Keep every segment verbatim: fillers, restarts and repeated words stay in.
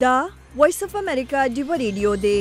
دا وایس اف امریکا ډیو ریډیو دی.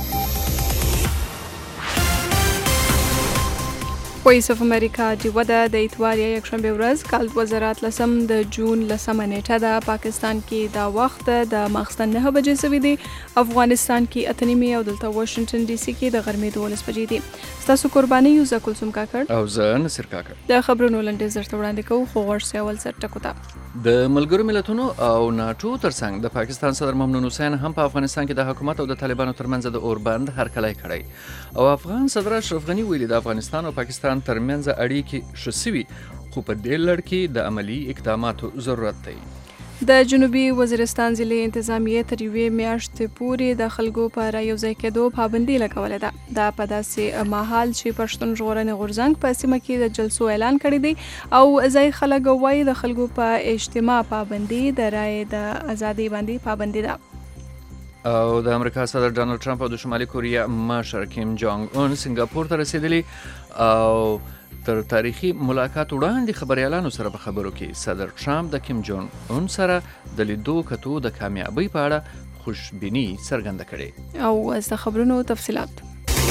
وایس اف امریکا ډیو ده د اتوار یکشنبه ورځ کال دوه زره اتلسم د جون لسمه نیټه ده. پاکستان کې دا وخت د ماخستن نه بجې سوي دي. افغانستان کې اته نیمې او دلته واشنگټن ډي سي کې د غرمې دولس بجې دي. ستاسو قرباني یو زه کلثوم کاکړ او زه نصر کاکړ. د خبرونو لنډیز درته وړاندې کوو، خو غوږ سې اول سر ټکو ته. د ملګرو ملتونو او ناټو ترڅنګ د پاکستان صدر ممنون حسین هم په افغانستان کې د حکومت او د طالبانو ترمنځ د اوربند هرکلی کړی او افغان صدر اشرف غني ویلي د افغانستان او پاکستان ترمنځ اړیکې ښه سوي، خو په دې لړ کې د عملي اقداماتو ضرورت دی. د جنوبي وزیرستان ضلع انتظامیې تر یوې میاشتې پورې د خلکو په رایوځای کېدو پابندي لګولې ده. دا په داسې مهال چې پښتون ژغورنې غورځنګ په سیمه کې د جلسو اعلان کړی دی او ځای خلک وایي د خلکو په اجتماع پابندي د رایې د ازادۍ باندې پابندي ده. او د امریکا صدر ډانلډ ټرمپ او د شمالي کوریا مشر کیم جونګ اون سنگاپور ته رسیدلی او تر تاریخي ملاقات وړاندې خبريالانو سره په خبرو کې صدر ټرمپ د کیم جونګ اون سره د لیدو کتو د کامیابی په اړه خوشبیني څرګنده کړې. او از د خبرونو تفصيلات.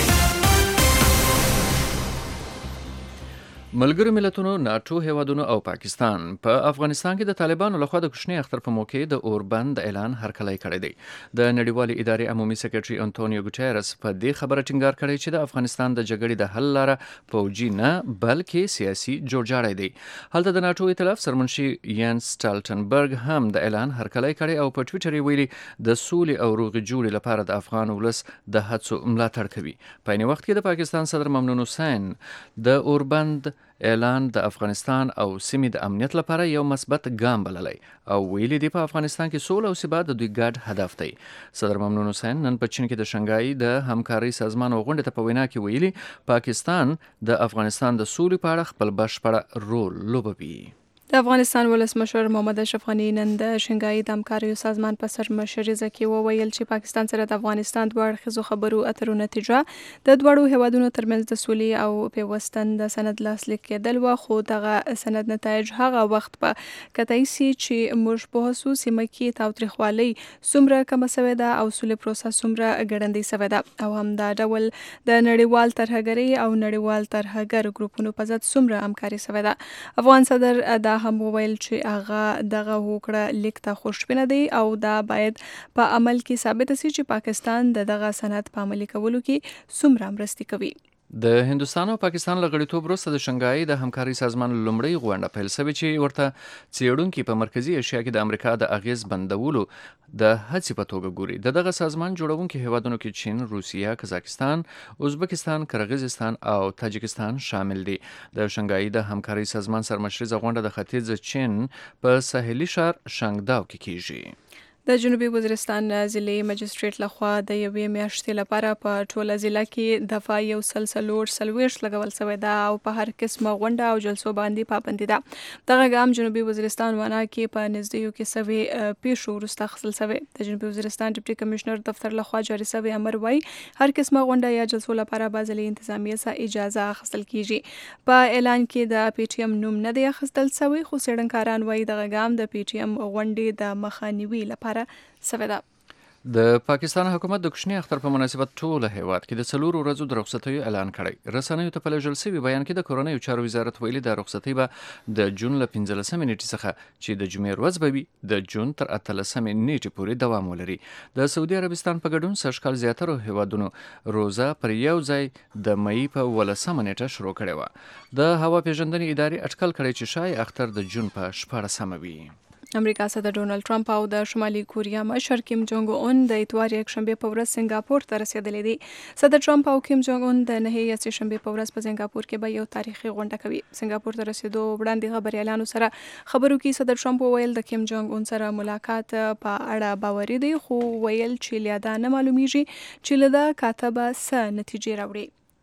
ملګرو ملتونو، ناټو هیوادونو او پاکستان په پا افغانستان کې د طالبانو لخوا د کوچني اختر په موقع د اوربند اعلان هرکلی کړی دی. د نړیوالې ادارې عمومي سکرټري انټونیو ګوټیرس په دې خبره ټینګار کړی چې د افغانستان د جګړې د حل لاره پوجي نه بلکې سیاسي جوړجاړی دی. هلته د ناټو ائتلاف سرمنشي ینس سټالټنبرګ هم د اعلان هرکلی کړی او په ټویټر یې ویلي د سولې او روغې جوړې لپاره د افغان ولس د هڅو ملاتړ کوي. په عین وخت کې د پاکستان صدر ممنون حسین د اوربند اعلان د افغانستان او سیمې د امنیت لپاره یو مثبت ګام بللی او ویلي دی په افغانستان کې سوله او ثبات د دوی ګډ هدف دی. صدر ممنون حسین نن په چین کې د شنګای د همکارۍ سازمان غونډې ته په وینا کې ویلي پاکستان د افغانستان د سولې په اړه خپل بشپړ رول لوبوي. د افغانستان ولسمشر محمد اشرف غني نن د شنګای د همکاریو سازمان په سر مشرزه کې وویل چې پاکستان سره د افغانستان دوه اړخیزو خبرو اترو نتیجه د دواړو هیوادونو ترمنځ د سولې او پیوستن د سند لاسلیک کېدل و، خو دغه سند نتایج هغه وخت په کتای سي چې موږ په هڅو سیمه کې تاوتریخوالي څومره کم شوې ده او سولې پروسه څومره ګړندۍ شوې ده او هم دا ډول د نړیوال ترهګرۍ او نړیوال ترهګر ګروپونو په ضد څومره همکاري شوې ده. افغان صدر دا هم وویل چې هغه دغه هوکړه لیک ته خوشبینه دی او دا باید په عمل کې ثابت شي چې پاکستان د دغه سند په عملي کولو کې څومره مرسته کوي. د هندوستان او پاکستان له غړیتوب وروسته د شنګای د همکارۍ سازمان لومړۍ غونډه پیل شوې چې ورته څېړونکي په مرکزي ایشیا کې د امریکا د اغیز بندولو د هڅې په توګه ګوري. د دغه سازمان جوړونکي هیوادونو کې چین، روسیه، قزاقستان، ازبکستان، قرغیزستان او تاجکستان شامل دي. د شنګای د همکارۍ سازمان سرمشریزه غونډه د ختیځ چین په ساحلي ښار شانګداو کې کیږي. د جنوبي وزیرستان ضلع مجستریټ لخوا د یوې میاشتې لپاره په ټوله ضلع کې دفعه یو سل څلور څلوېښت لګول شوی ده او په هر قسمه غونډه او جلسو باندې پابندي ده. دغه ګام جنوبي وزیرستان وانا کې په نږدې کې سوي پیښو وروسته اخیستل شوی. د جنوبي وزیرستان ډیپټي کمشنر دفتر لخوا جاري شوی امر وایي هر قسمه غونډه یا جلسو لپاره به ضلعي انتظامیې څخه اجازه اخیستل کیږي. په اعلان کې د پی ټی ایم نوم نه دی اخیستل شوی، خو څېړنکاران وایي دغه ګام د پی ټی ایم غونډې د مخنیوي لپاره سوی ده. د پاکستان حکومت د کوچني اختر په مناسبت ټوله هیواد کې د څلورو ورځو د رخصتیو اعلان کړی. رسنیو ته په لېږل شوي بیان کې د کورنیو چارو وزارت ویلي د رخصتۍ به د جون له پنځلسمې نیټې څخه چې د جمعې ورځ به وي د جون تر اتلسمې نیټې پورې دوام ولري. د سعودي عربستان په ګډون سږکال زیاترو هیوادونو روزه پر یو ځای د مئی په ولسمه نیټه شروع کړې وه. د هوا پیژندنې ادارې اټکل کړی چې شاید اختر د جون په شپاړسمه وي. امریکا صدر ډونالډ ټرمپ او د شمالي کوریا مشر کیم جونګ اون د اتوار یکشنبه په ورځ سنگاپور ته رسیدلی دي. صدر ټرمپ او کیم جونګ اون د نهه یې شنبه په ورځ په سنگاپور کې به یو تاریخي غونډه کوي. سنگاپور ته رسیدو وړاندې خبريالانو سره خبرو کې صدر ټرمپ وویل د کیم جونګ اون سره ملاقات په اړه باوري دی، خو ویل چې لیاده نه معلومیږي چې له دا کاتبه څه نتیجې راوړي.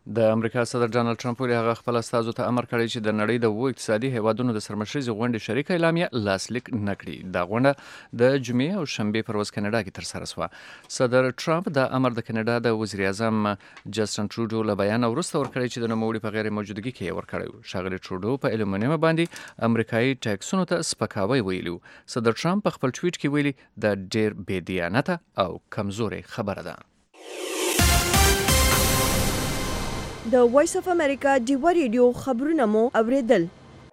د امریکا صدر ډانلډ ټرمپ ویلي هغه خپل استازو ته امر کړی چې د نړۍ د اوو اقتصادي هیوادونو د سرمشریزې غونډې شریکه اعلامیه لاسلیک نه کړي. دا غونډه د جمعې او شنبې پر ورځ کاناډا کې ترسره شوه. صدر ټرمپ دا امر د کاناډا د وزیر اعظم جسټن ټروډو له بیان وروسته ورکړی چې د نوموړي په غیر موجودګي کې یې ورکړی. ښاغلي ټروډو په الومینیم باندې امریکایي ټیکسونو ته سپکاوی ویلي. صدر ټرمپ په خپل ټویټ کې ویلي دا ډېر بې دیانته او کمزورې خبره ده. د وایس اف امریکا ډیوا ریډیو خبرونه مو اوریدل.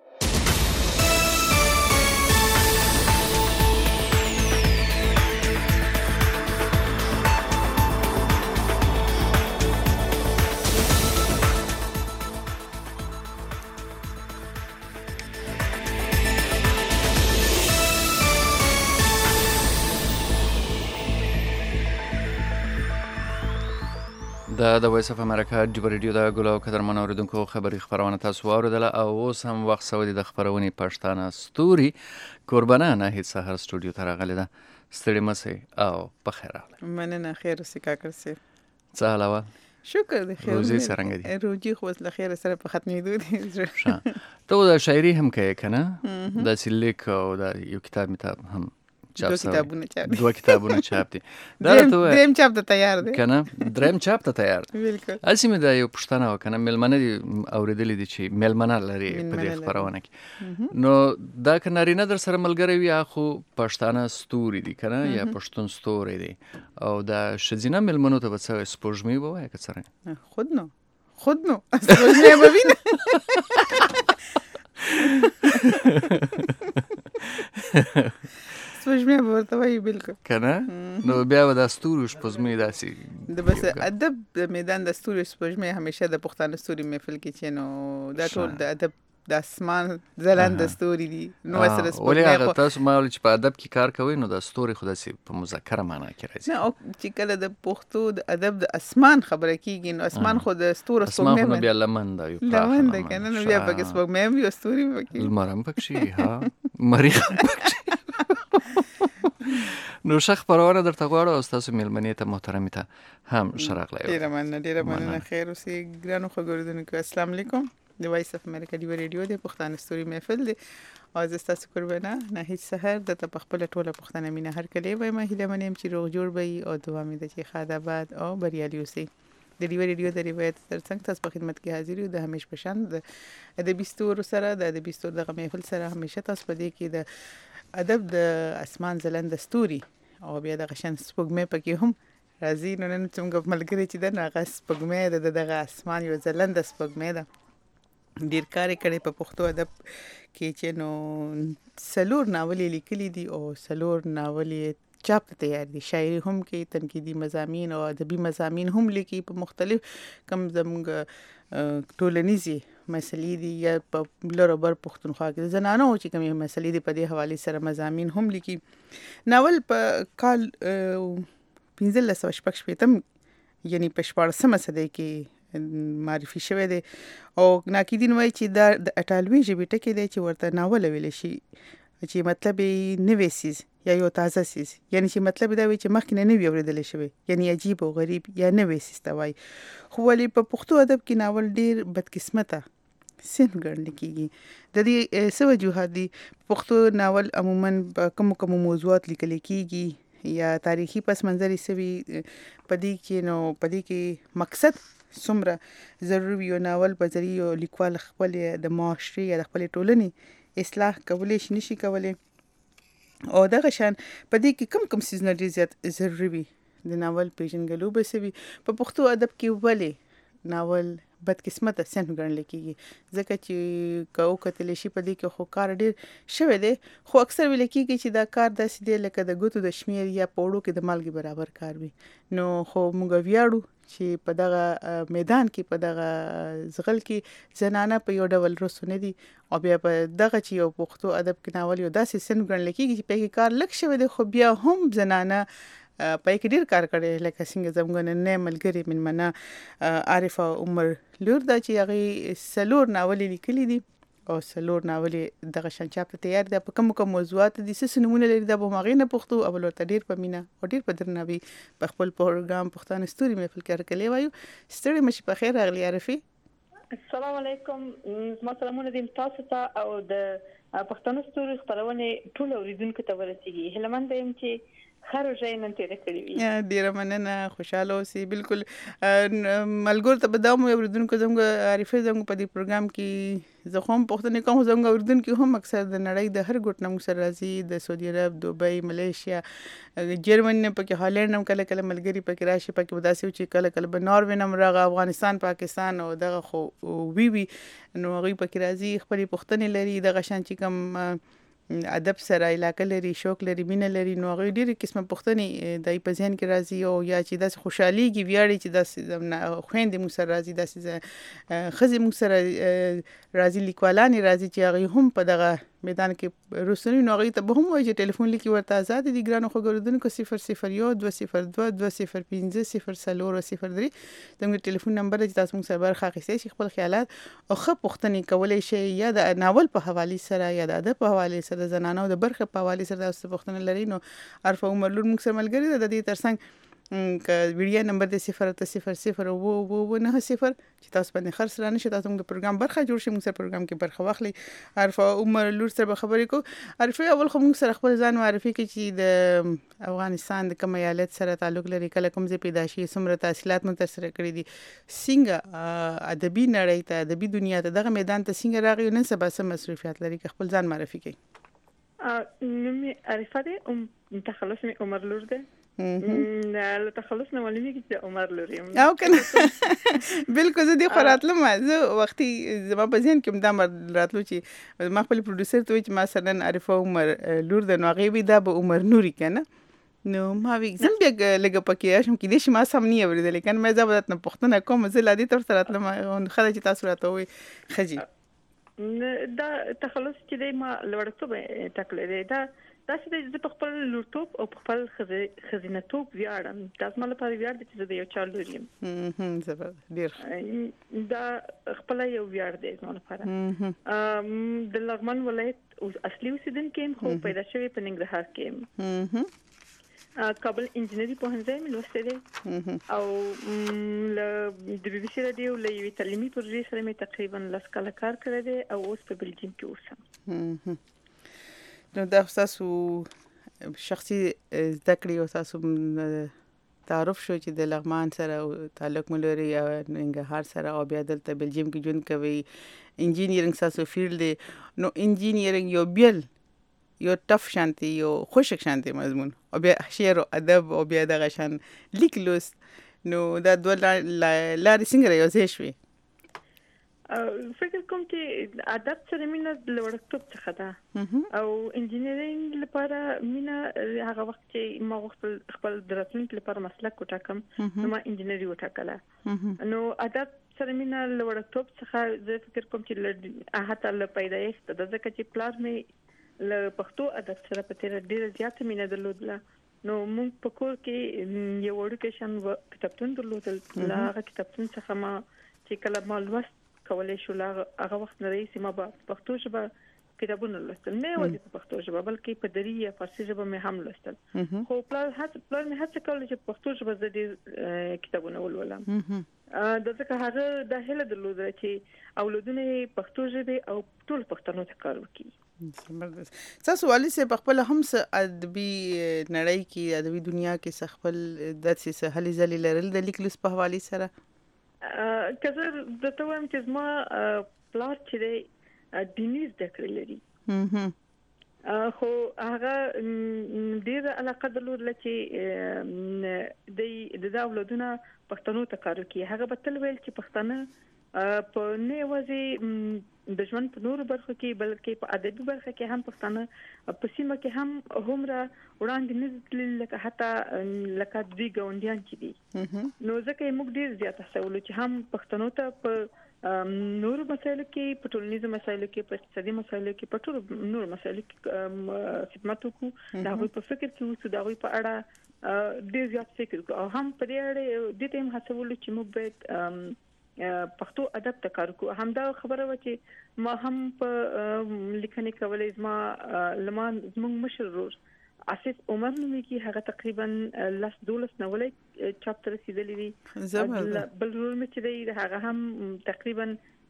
دا د وایس اف امریکا ډیوا ریډیو د ګلو قدرمن اوریدونکو خبري خبرونه تاسو واوریدله او اوس هم وخت سوی د خبرونې پښتانه ستوري قربانه ناهید سحر سټوډیو ته راغلی ده. ستړي مسئ او په خیر راغلی. مننه خیر اوسې کاکړ صاحب. څه حاله وه؟ شکر د خیر. روزي څرنګه دي؟ روزي خو اوس له خیره سره په ختمېدو دي. ښه ته د شاعري هم کوې که نه؟ داسې لیک او دا یو کتاب مې هم دو کتابونه چاپ دي. دوه کتابونه چاپ دي. دریم چاپ ته تیار دی که نه؟ دریم چاپ ته تیار دی. بالکل. هسې مې دا یو پوښتنه وه که نه، مېلمنه دي اورېدلي دي چې مېلمنه لري په دې خپرونه کې، نو دا که نارینه در سره ملګری وي خو پښتانه ستوري دي که نه، یا پښتون ستوری دی، او دا ښځینه مېلمنو ته به څه وایي؟ سپوږمۍ به وایه که څرنګه؟ خود نو خود نو سپوږمۍ به وینه. سپوږمۍ به ورته وایي. بالکل که نه؟ نو بیا به دا ستوري سپوږمۍ داسې د بس ادب د میدان د ستوري سپوږمۍ همیشه د پښتانه ستوري محفل کې چې نو دا ټول د ادب د اسمان ځلانده ستوري دي. نو سره ولې سپوږمۍ هغه تاسو ما ویل چې په ادب کې کار کوئ، نو دا ستوري خو داسې په مذکره معنا کې راځي. نه، او چې کله د پښتو د ادب د اسمان خبره کیږي، نو اسمان خو د ستورو اسمان خو نو سپوږمۍ بیا لمن ده، یو لمن ده که نه، نو بیا پکې سپوږمۍ هم وي او ستوري هم پکې. لمر هم پکې ها مریخ هم پکې. نو ښه خپرونه درته غواړو او ستاسو مېلمنې ته محترمې ته هم ښه راغلی. ډېره مننه ډېره مننه. خیر اوسې ګرانو ښه ګورېدونکو، السلام علیکم. د وایس اف امریکا ډیوا ریډیو دی، پښتانه ستوري محفل دی او زه ستاسو قربانه ناهید سحر درته په خپله ټوله پښتانه مینه هرکلی وایم. هیله من یم چې روغ جوړ به وي او دعا مې ده چې ښاد آباد او بریالي اوسئ. د ډیوا ریډیو د روایت ترڅنګ تاسو په خدمت کې حاضر یو د همیش په شان د ادبي ستورو سره، د ادبي ستورو دغه محفل سره همیشه تاسو په دې کې د ادب د اسمان ځلنده ستوري او بیا دغه شان سپوږمۍ پکې هم راځي. نو نن څومره ملګري چې ده، نو هغه سپوږمۍ ده، د دغه اسمان یو ځلنده سپوږمۍ ده. ډېر کار یې کړی په پښتو ادب کې چې نو څلور ناول یې لیکلي دي او څلور ناول یې چاپ ته تیار دي. شاعري هم کوي، تنقیدي مضامین او ادبي مضامین هم لیکي په مختلف کم زموږ ټولنیزې مسلې دي یا په لر او بر پښتونخوا کې د زنانو چې کومې مسلې دي په دې حوالې سره مضامین هم لیکي. ناول په کال پنځلس سوه شپږ شپېتم یعنی په شپاړسمه صدۍ کې معرفي شوی دی او ناقدین وایي چې دا د اټالوي ژبې ټکی دی چې ورته ناول ویلی شي، چې مطلب یې نوی سیز یا یو تازه سیز، یعنی چې مطلب دا وي چې مخکې نه نوي اورېدلی شوی، یعنی عجیب او غریب یا نوی سیز ته وایي. خو ولې په پښتو ادب کې ناول ډېر بدقسمته صنف ګڼل کېږي. د دې څه وجوهات دي؟ پښتو ناول عموما په کومو کومو موضوعات لیکل کېږي یا تاریخي پس منظر یې څه وي په دې کې، نو په دې کې مقصد څومره ضروري یو ناول په ذریعه یو لیکوال خپل د معاشرې یا د خپلې ټولنې اصلاح کولی شي نشي کولی، او دغه شان په دې کې کم کم څیزونه ډېر زیات ضروري وي. د ناول پیژنګلو به څه وي؟ په پښتو ادب کې ولې ناول بدقسمته صنف ګڼل کېږي؟ ځکه چې که وکتلی شي په دې کې خو کار ډېر شوی دی، خو اکثر ویل کېږي چې دا کار داسې دی لکه د ګوتو د شمېر یا په وړو کې د مالګې برابر کار وي. نو خو موږ ویاړو چې په دغه میدان کې، په دغه زغل کې زنانه په یو ډول رسو نه دي، او بیا په دغه چې یو پښتو ادب کې ناول یو داسې صنف ګڼل کېږي چې په کې کار لږ شوی دی، خو بیا هم زنانه په کې ډېر کار کړی. لکه څنګه زموږ نننۍ ملګرې مېلمنه عارفه عمر لور ده چې هغې څلور ناول یې لیکلي دي او سلور ناول دغه شان چاپ ته تیار ده په کوم کوم موضوعات دي څه نمونه لري د بماغې نه پښتو او ولته ډیر په مینا او ډیر په درناوي په خپل پروګرام پښتون ستوري مې فل کار کلی وایو ستړي مشي په خیر اغلی عارفي السلام علیکم ما سلامونه دي تاسو ته او د پښتون ستوري خبرونه ټول اوریدونکو ته ورسیږي هلمند يم چې خارو ځای نن تیر کړی وي ډیر مننه خوشاله اوسئ بالکل ملګر ته بداوم اوریدونکو زموږ عارفه زموږ په دې پروګرام کې زه خو هم پښتنې کوم زموږ اوریدونکو هم اکثر د نړۍ د هر ګوټ نه موږ سره راځي د سعودي عرب دوبۍ ملیشیا جرمني پکې هالند هم کله کله ملګری پکې راشي پکې وداسي چې کله کله به ناروې نم راغ افغانستان پاکستان او دغه خو وی وی نو غي پکې راځي خپل پښتنې لري دغه شان چې کوم ادب سره علاقه لري شوق لري مینه لري نو غوړي ډېر قسمه پښتني د په ذهن کې راځي او یا چې د خوشحالي کې ویاړي چې د خويندې مو سره راځي د خزي مو سره راځي لیکوالان راځي چې هغه هم په دغه میدان کې روسنی نو غوړي ته به هم وایي چې ټلیفون لیکي ورته آزاد دي ګرانو خو ګردونکو صفر صفر یو دوه صفر دوه دوه صفر پنځه صفر صفر صفر درې زموږ ټلیفون نمبر چې تاسو موږ سره برخه اخیستئ شي خپل خیالات او خپ پښتني کولای شي یا د ناول په حواله سره یا د ادب په حواله سره د زنانو د برخه په حواله سره تاسو پښتنه لري نو عرفه عمر لور موږ سره ملګری ده د دې ترڅنګ ک ویډیو نمبر د صفر ته صفر صفر وو وو نه صفر چې تاسو باندې خرڅ را نشي تاسو د پروګرام برخه جوړ شي موږ سره پروګرام کې برخه واخلي عرفه عمر لور سره خبرې کو عرفه اول خو موږ سره خپل ځان معرفي کوي چې د افغانستان د کوم ایالت سره تعلق لري کله کوم ځای پیدا شي څومره تحصیلات مو تر سره کړی دي څنګه ادبي نړۍ ته ادبي دنیا ته دغه میدان ته څنګه راغی نن سبا سم مصروفیت لري خپل ځان معرفي کوي نومي عارفه ده ام تخلص من عمر لور ده له تخلص نه معلومه چې عمر لوري او کنه بالکل زه دې خراتله ما زه وختي زما په ذهن کې دا راتلو چې ما خپل پروډوسر ته چې ما سره عارفه عمر لور د نوغي وی دا به عمر نوري کنه نو ما وی زم بیا لګه پکې شم کې دې شي ما سم نه اوریدل کنه مې زبرت نه پښتنه کوم زه لادي تر سره راتله ما خدای چې تاسو راته وي خجي دا تخلص چې د ما لوړتوب ټکلې دا دا چې د خپل لورتوب او خپل خزینه‌توب ویاړم تاسو مله په ویاړ دي چې د یو چا لور یم هم زبر ډیر دا خپل یو ویاړ دی زما لپاره ام د لغمان ولایت اصلي اوسیدونکو خو پیدا شوی په ننګرهار کې کابل انجینری پوهنځي مې لوستې ده او ل د بي بي سي رادیو له یوې تعلیمي پروژې سره مې تقریبا لس کاله کار کړی دی او اوس په بلجیم کې اوسم نو دا تاسو شخصي ذکر او تاسو تعارف شو چې د لغمان سره تعلق ملري او ننګرهار سره او بیا دلته بلجیم کې جون کوي انجینیرینګ تاسو فیلډ دی نو انجینیرینګ یو بیل یو ټف شانتي یو خوشک شانتي مضمون او بیا شعر او ادب او بیا دغه شان لیک لوست نو دا دوه لارې څنګه یو ځای شوي فکر کوم چې ادب سره مینه د لوړتوب څخه ده او انجینیرینګ لپاره مینه هغه وخت چې ما خپل خپل درسونو لپاره مسلک وټاکم نو ما انجینری وټاکله نو ادب سره مینه لوړتوب څخه زه فکر کوم چې حتی له پیدایښت د ځکه چې پلار مې له پښتو ادب سره په تیر ډیر زیات مینه درلودله نو موږ په کور کې یو وړوکی کتابتون درلودل هغه کتابتون څخه ما چې کله ما لوست کولای شو هغه وخت نه رئیس ما په پښتو ژبه کتابونه لوستل نه یوازې په پښتو ژبه بلکې په دري یا فارسي ژبه مې هم لوستل خو پلان هڅه پلان مې هڅه کوله چې پښتو ژبه زده کتابونه ولولم د ځکه هغه د هله درلوده چې اولادونه پښتو ژبه او ټول پښتنو ته کار وکړي تاسو والي سه په خپل هم ادبي نړۍ کې ادبي دنیا کې خپل د څه هلي ځلې لرل د لیک لوس په حواله سره کزه د ته وایم چې زما پلار چې دی دیني زده کړې لري خو هغه ډیر علاقه درلوده چې د د اولادونه پښتنو ته کار کوي هغه به تل ویل چې پښتانه په نه یوازې د ژوند په نورو برخو کې بلکې په ادبي برخه کې هم پښتانه په سیمه کې هم همره وړاندې نه تلل لکه حتی لکه دوی ګاونډیان چې دي نو ځکه موږ ډیر زیات هڅولو چې هم پښتنو ته په نورو مسایلو کې په ټولنیزو مسایلو کې په اقتصادي مسایلو کې په ټولو نورو مسایلو کې خدمت وکړو دا غوي په فکر کې اوسو دا غوي په اړه ډیر زیات فکر او هم په دې اړه د دې هم هڅولو چې موږ باید پښتو ادب ته کار کوو. همدا خبره و چې ما هم په لیکنه کولې ما لمان زموږ مشر ورور اساس عمر نومېږي، هغه تقریبا لاس دولس نولې چاپټر رسیدلې دي. بل ورور مې چې دی هغه هم تقریبا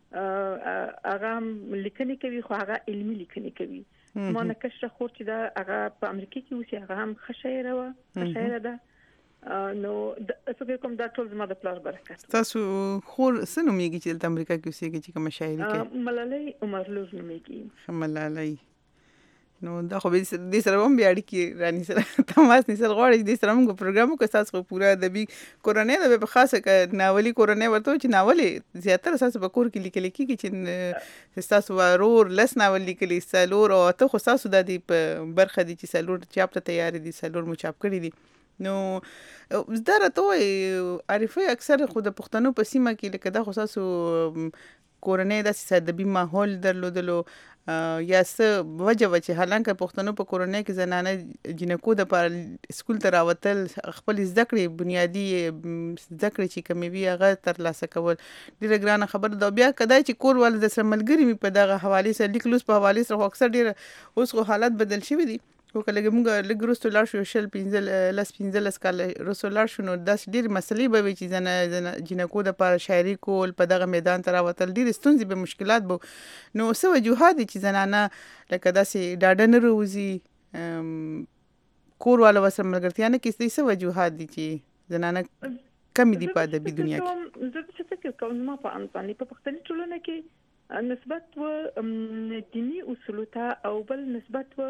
هغه هم لیکنه کوي، خو هغه علمي لیکنه کوي. ما نه کشره خور چې دا هغه په امریکا کې اوسي، هغه هم خشایره و خشایره ده. نو فکر کوم دا ټول زما د پلار برکت. تاسو خور څه نومېږي چې د امریکا کې اوسېږي چې کوم شاعري کوي؟ ملالۍ عمر لور نومېږي. ملالۍ. نو دا خو به دې سره هم بیا اړیکې رانی سره تماس نیسل غواړي. دې سره موږ پروګرام وکړو تاسو پورا ادبي کورنۍ د په خاصه ک ناولي کورنۍ ورته چې ناولې زیاتره تاسو په کور کې لیکل کېږي چې تاسو ورور لس ناول لیکلي سالور او ته خو تاسو د دې په برخه دي چې سالور چاپ ته تیار دي، سالور مو چاپ کړی دي. نو زه راته عارفه اکثر خو د پښتنو په سیمه کې لکه دا خو تاسو کورنۍ داسې ادبي ماحول درلودلو یا څه وجه و چې حالانکه پښتنو په کورنۍ کې زنانه جنکو د پر سکول ته راوتل خپل زده کړې بنیادی زده کړې چې کومې وي هغه ترلاسه کول ډېره ګرانه خبره ده. بیا کدای چې کور ول د سره ملګری مې په دغه حواله سره لیک لوس په حواله سره اکثر ډېر اوس خو حالات بدل شوی دي. خو کله موږ لږ وروسته لاړ شو شل پنځل لس پنځلس کاله وروسته لاړ شو نو داسې ډېرې مسلې به وي چې زنه جنکو دپاره شاعري کول په دغه میدان ته راوتل ډېرې ستونزې به مشکلات به نو څه وجوهات دي چې زنانه لکه داسې ډاډه نه روزي کور والا ورسره ملګرتیا نه کوي؟ څه وجوهات دي چې زنانه کمې دي په ادبي دنیا کې؟ زه څه فکر کوم ما په ان باندې په پښتني ټولنه کې نسبت و دینی اصول ته او بل نسبت و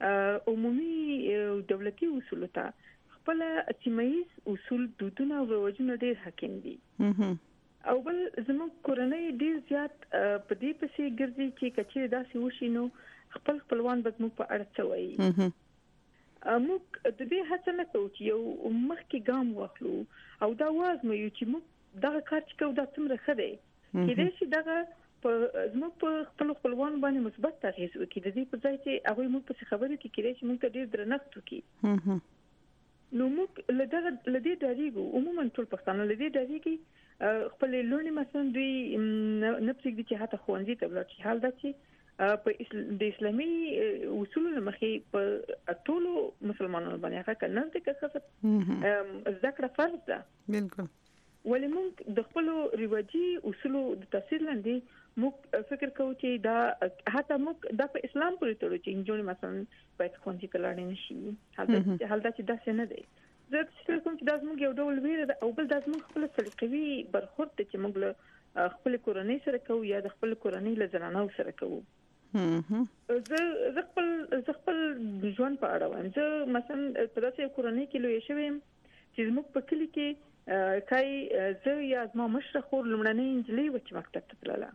عمومي دولتي اصول ته خپل سیمایي اصول دودونه او رواجونه ډېر حاکم دي. او بل زموږ کورنۍ ډېر زیات په دې پسې ګرځي چې کچې داسې وشي نو خپل خپلوان به موږ په اړه څه وایي. موږ د دې هڅه نه کوو چې یو مخکې ګام واخلو او دا وازمویو چې موږ دغه کار چې کوو دا څومره ښه دی. کېدای شي دغه په زموږ په خپل خپلوان باندې مثبت اغېز وکړي، د دې په ځای چې هغوی موږ په خبرې کې کېدای شي موږ ته ډېر درنښت وکړي. نو موږ له دغه له دې ډارېږو، عموما ټول پښتانه له دې ډارېږي خپل لونې مثلا دوی نه پرېږدي چې حتی ښوونځي ته ولاړ شي. حال دا چې په د اسلامي اصولو له مخې په ټولو مسلمانانو باندې هغه که نر دی که ښځه زده کړه فرض ده. بالکل. ولې موږ د خپلو رواجي اصولو د تفسیر لاندې موږ فکر کوو چې دا حتی موږ دا په اسلام پورې تړو چې نجونې مثلا باید ښوونځي ته لاړې نه شي. حال دا چې داسې نه دی. زه فکر کوم چې دا زموږ یو ډول ویره ده او بل دا زموږ خپل سلیقوي برخورد دی چې موږ له خپل کورنۍ سره کوو یا د خپل کورنۍ له زنانو سره کوو. زه زه خپل زه خپل ژوند په اړه وایم. زه مثلا په داسې کورنۍ کې لویه شوې یم چې زموږ په کلي کې کای زه یا زما مشره خور لومړنۍ نجلۍ و چې مکتب ته تلله.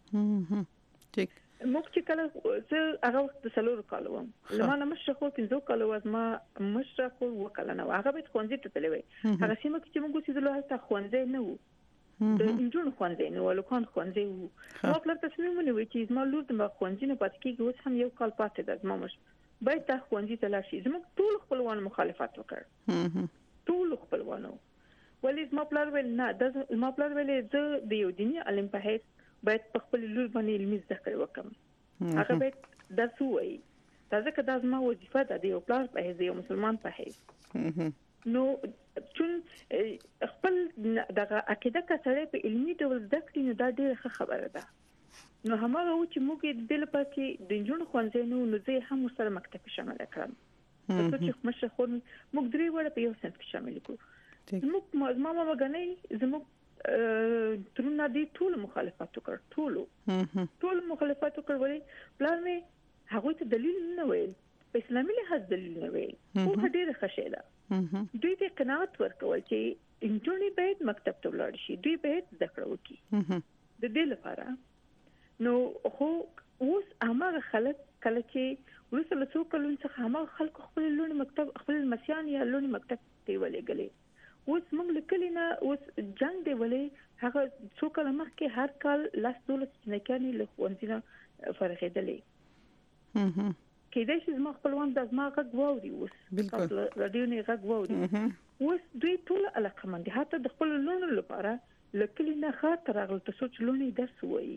ټیک. موږ چې کله زه هغه وخت د څلورو کالو وم، له ما نه مشره خور پنځو کالو وه، زما مشره خور اووه کلنه وه. هغه باید ښوونځي ته تللی وی. هغه سیمه کې چې موږ اوسېدلو هلته ښوونځی نه و، د نجونو ښوونځی نه و، هلکانو ښوونځی و. ما پلار تصمیم ونیوی چې زما لور د ښوونځي نه پاتې کېږي، اوس هم یو کال پاتې ده، زما مشر باید دا ښوونځي ته لاړ شي. زموږ ټولو خپلوانو مخالفت وکړ، ټولو خپلوانو. ولې زما پلار ویل نه، د زما پلار ویل زه د یو دیني عالم په حیث باید په خپل لور باندې علمي زده کړې وکړم، هغه باید درس ووایي. دا ځکه دا زما وظیفه ده د یو پلار په حیث، د یو مسلمان په حیث. نو چون خپل دغه عقیده که سړی په علمي ډول زده کړي نو دا ډېره ښه خبره ده. نو هماغه و چې موږ د دې لپاره چې د نجونو ښوونځی نه و نو زه هم ورسره مکتب کې شامله کړم. تر څو چې مشره خور موږ درې واړه په یو صنف کې شامل کړو. زموږ زما ماما ګنۍ زموږ ترونه دي ټول مخالفت وکړ، ټولو ټول مخالفت وکړ. ولې پلار مې هغوی ته دلیل نه ویل، په اسلامي لحاظ دلیل نه ویل. پوهه ډېره ښه شی ده. دوی ته قناعت ورکول چې نجونې باید مکتب ته ولاړ شي، دوی باید زده کړه وکړي د دې لپاره. نو خو اوس هماغه خلک کله چې وروسته له څو کلونو څخه هماغه خلکو خپل لوڼې مکتب خپل لمسیان یا لوڼې مکتب ته ولېږلې. اوس موږ له کلي نه اوس جنګ دی، ولې هغه څو کاله مخکې هر کال لس دولس جنکیانې له ښوونځي نه فارغېدلې. کېدای شي زما خپلوان دا زما غږ واوري، اوس رادیو نه غږ واوري. اوس دوی ټول علاقمند دي، حتی د خپلو لوڼو لپاره لکه نه خاطر راغله تاسو چې لونی درس وایي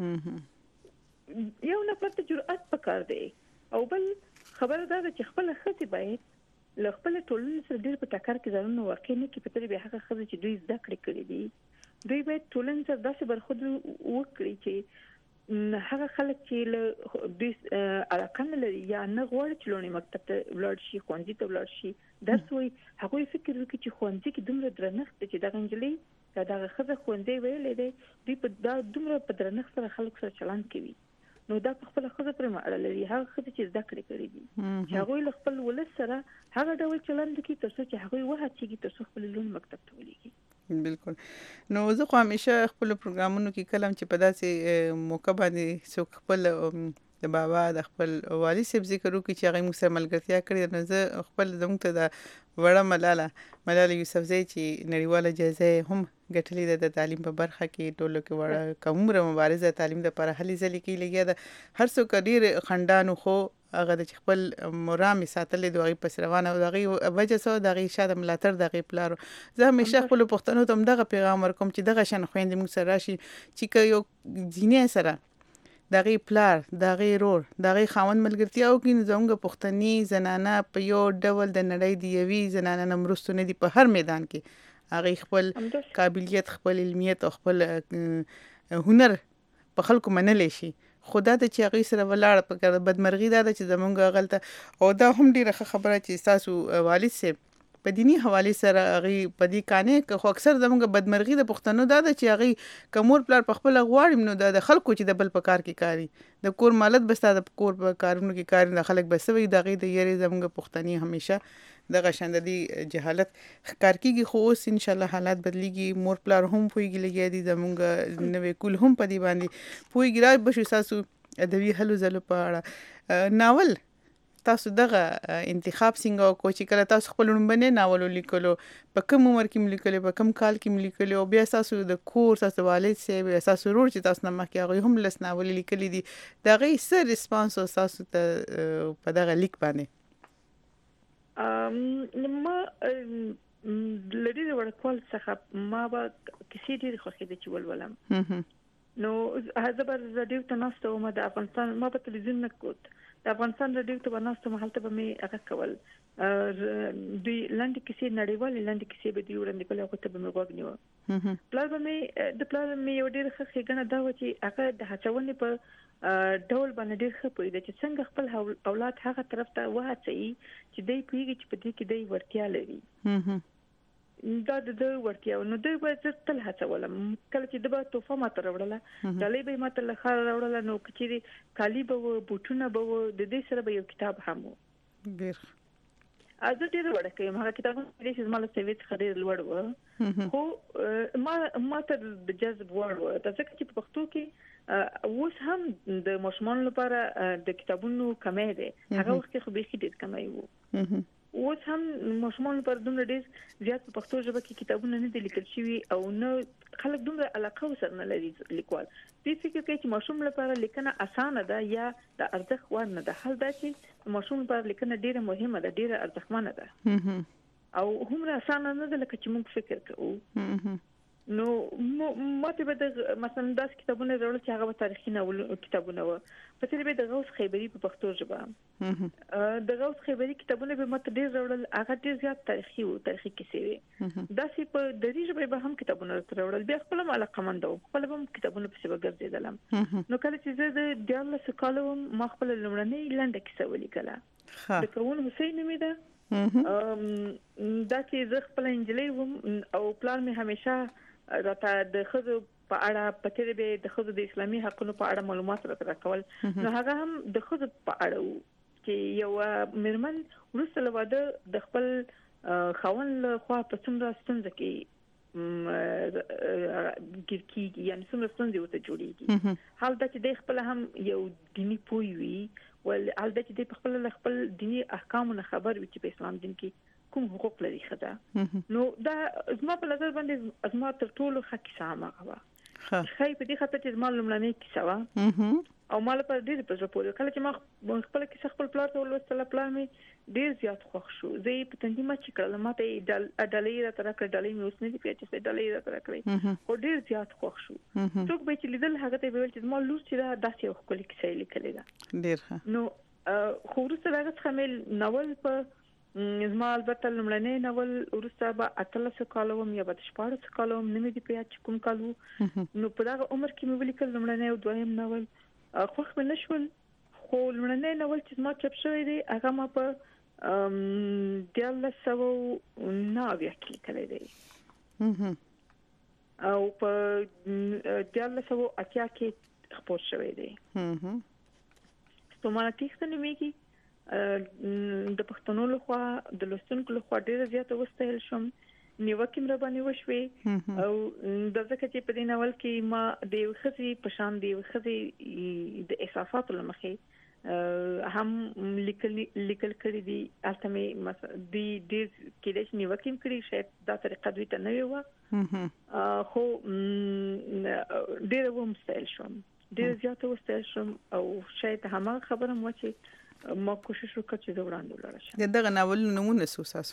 یو نه پته جرأت پکار دی او بل خبره ده چې خپل خصي باید له خپل ټولنې سره ډېر په ټکر کې ځانونه واقع نه کې پته به هغه خزه چې دوی زده کړې کړې دي دوی باید ټولنې سره داسې برخود وکړي چې هغه خلک چې له دوی علاقه نه لري یا نه غواړي چې لونی مکتب ته ولاړ شي ښوونځي ته ولاړ شي درس وایي هغه فکر وکړي چې ښوونځي کې دومره درنښت چې دغه نجلۍ دا دغه خزه ښوونځي ویلې دی دوی په دا دومره په درنښت سره خلک سره چلند کوي نو دا خپل خزه پر معنا لري هغه خزه چې زده کړې کړې دي چې هغه له خپل ولس سره هغه ډول چلند کوي تر څو چې هغه وهڅيږي تر څو خپل لون مکتب ته ولېږي بالکل نو زه خو همیشه خپل پروګرامونو کې کلم چې په داسې موقع باندې څوک خپل د بابا د خپل والي صاحب ذکر وکړي چې هغه موږ سره ملګرتیا کړې نو زه خپل زموږ ته د وړه ملاله ملاله یوسفزۍ چې نړیواله جایزه هم ګټلې ده د تعلیم په برخه کې ټولو کې وړه کومره مبارزه تعلیم د لپاره هلي ځلې کې لګیا ده هر څوک ډېر خندانو خو هغه د خپل مرامي ساتلې دوغي پس روانه او دغه وجه سو دغه شاده ملاتړ دغه پلارو زه همیشه خپل پښتنو ته دغه پیغام ورکوم چې دغه شن خويندې موږ سره راشي چې یو ځینې سره دغه پلار دغه رور دغه خاوند ملګرتیا او کې زموږ پښتني زنانه په یو ډول د نړۍ دی یوي زنانه نمرستو نه دی په هر میدان کې هغه خپل قابلیت خپل علمیت او خپل هنر په خلکو منلې شي خدا ته چې هغه سره ولاړ په بدمرغي دا چې زمونږ غلطه او دا هم ډیره خبره چې تاسو والد سي په دینی حواله سره هغه په دې کانه خو اکثر زمونږ بدمرغي د پښتنو دا چې هغه کمور پلار په خپل غواړم نو د خلکو چې د بل په کار کې کاری د کور مالت بستا د کور په کارونو کې کار نه خلک بسوي دغه د یری زمونږ پښتني همیشه دغه شانددي جهالت ښکار کیږي خو اوس ان شاء الله حالات بدليږي مور پلار هم پويږي لګي دي زمونږ نوې کول هم په دې باندې پويږي راځي بشو تاسو ادبي هلو زلو په اړه ناول تاسو دغه انتخاب څنګه کو چې کله تاسو خپل لومبنه ناول لیکلو په کوم عمر کې لیکلو په کوم کال کې لیکلو او بیا تاسو د کور تاسو والد سي تاسو ورور چې تاسو نه مخکې هغه هم لس ناول لیکلي دي دغه سر ریسپانس تاسو ته په دغه لیک باندې ام ما لدی د ورکول څخه ما به کسی ډیر خوښې د چول ولم نو هغه بر رادیو ته ناستو ما د افغانستان ما په تلویزیون نه کوت د افغانستان رادیو ته ناستو مهالته به می هغه کول د لاندې کسی نړیوالې لاندې کسی به دی وړاندې کول هغه ته به می وګنیو پلان به می د پلان می یو ډیر ښه غنه دا و چې هغه د هڅونې په ډول باندې ډیر ښه پوي د چې څنګه خپل اولاد هغه طرف ته وهڅي چې دوی پیږي چې په دې کې دوی ورتیا لري دا د دوی ورتیا نو دوی به تل هڅولم کله چې د به توفه ماته راوړله ډالۍ به ماته له خار راوړله نو چې کالی به بوټونه به د دې سره به یو کتاب هم و ډیر از ډیر وړکې هغه کتابونه چې زما له سویت خرید لوړ و خو ما ما ته د جذب وړ و تاسو چې په پښتو کې اوس هم د ماشومان لپاره د کتابونو کمې ده هغه وخت خو به ډیر کمې وو اوس هم ماشومان لپاره دومره ډیر زیات په پښتو ژبه کې کتابونه نه دي لیکل شوي او نه خلک دومره علاقه وسره نه لري لیکوال دې فکر کوي چې ماشوم لپاره لیکنه اسانه ده یا د ارزښت وړ نه ده حل دا چې ماشوم لپاره لیکنه ډیره مهمه ده ډیره ارزښتمنه ده او هم اسانه نه ده لکه چې موږ فکر کوو نو ماته به د مثلا داس کتابونه راول چې هغه تاریخي ناول کتابونه و په ترې به د غوث خیبری په پښتو ژبه د غوث خیبری کتابونه به ماته ډیر راول هغه ډیر زیات تاریخي و تاریخي کیسې وي داسې په د دې ژبه به هم کتابونه راول بیا خپل علاقه مندو خپل هم کتابونه په څیر ګرځیدلم نو کله چې زه د دیارلس کالو ما خپل لمړنۍ لنډه کیسه ولیکله د کون حسین میده دا چې زه خپل انجلۍ وم او پلان می همیشه راته د خزو په اړه پته به د خزو د اسلامي حقوقو په اړه معلومات راکول نو هغه هم د خزو په اړه چې یو مرمن ورسره واده د خپل خاون له خوا په څومره ستونزه کې ګرځي یعنی څومره ستونزې وته جوړيږي حال دا چې د خپل هم یو دیني پوي وي ول حال دا چې د خپل خپل دیني احکامو خبر وي چې په اسلام دین کې کوم حقوق لري خدا نو دا زما په نظر باندې زما تر ټولو حق سامه غوا خای په دې خاطر چې زما لمړنۍ کیسه وا او مال په ډېر په زړه پورې کله چې ما خپل کې خپل پلار ته ولوستل پلان می ډېر زیات خوښ شو زه په تندې ما چې کړل ما ته ډالۍ را تر کړ ډالۍ مې اوس نه دی پیچې څه ډالۍ را تر کړې او ډېر زیات خوښ شو څوک به چې لیدل هغه ته ویل چې ما لور چې دا داسې یو خپل کې لیکلې ده ډېر نو خو ورسره هغه څخه ناول په زما البته لمړنی ناول ورسره به اتلس کالوم یا به شپږ کالوم نه دی پیاچ کوم کالو نو په هغه عمر کې مې ولیکل لمړنی او دویم ناول خوښ مې نشول خو لمړنی ناول چې ما چاپ شوی دی هغه ما په دیالس او ناویا کې لیکلی دی او په دیالس او اتیا کې خپور شوی دی ستومانه تیښته نومیږي د پښتنو لخوا د لوستونکو لخوا ډیره زیاته وستایل شوم نیوکه مې را باندې وشوي او د ځکه چې په دې ناول کې ما د یو خزي په شان دی یو خزي د احساساتو لمخې هم لیکل لیکل کړی دي البته د دې کې د نیوکه کړی شاید دا طریقه دوی ته نه وي خو ډیره ومستایل شوم ډیره زیاته وستایل شوم او شاید هم خبره مو چې ما کوشش وکړ چې زه وړاندې ولاړ شم دغه ناول نمونه سوساسو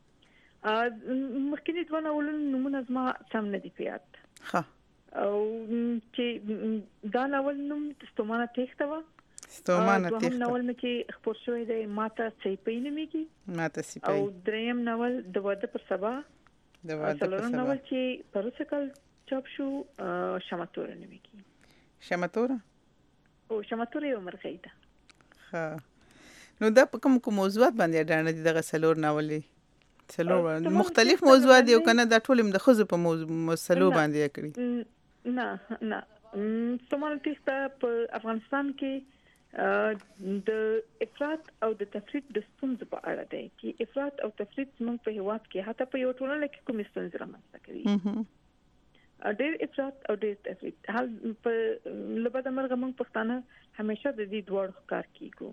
مخکې دوه ناولونه نمونه زما سم نه دي پیات ها او چې دا ناول نوم ستومانه تیښته و ستومانه تیښته دوهم ناول مې چې خپور شوی دی ماته سیپۍ نومیږي ماته سیپۍ او دریم ناول د واده پر سبا د واده پر سبا ناول چې پروسه کال چاپ شو شماتوره نومیږي شماتوره او شماتوره یو مرغۍ ده ها نو دا په کوم کوم موضوعات باندې اډانه دي دغه سلور ناولې سلور مختلف موضوعات دي کنه دا ټول د خزو په مسلو باندې کړی نه نه ستومانه تیښته په افغانستان کې د افراط او د تفریط د ستونزو په اړه دی چې افراط او تفریط زموږ په هیواد کې حتی په یو ټولنه کې کوم ستونزې رامنځته کوي ډېر افراط او ډېر تفریط حال په لبد مرغه موږ پښتانه همیشه د دې دوړ ښکار کیږو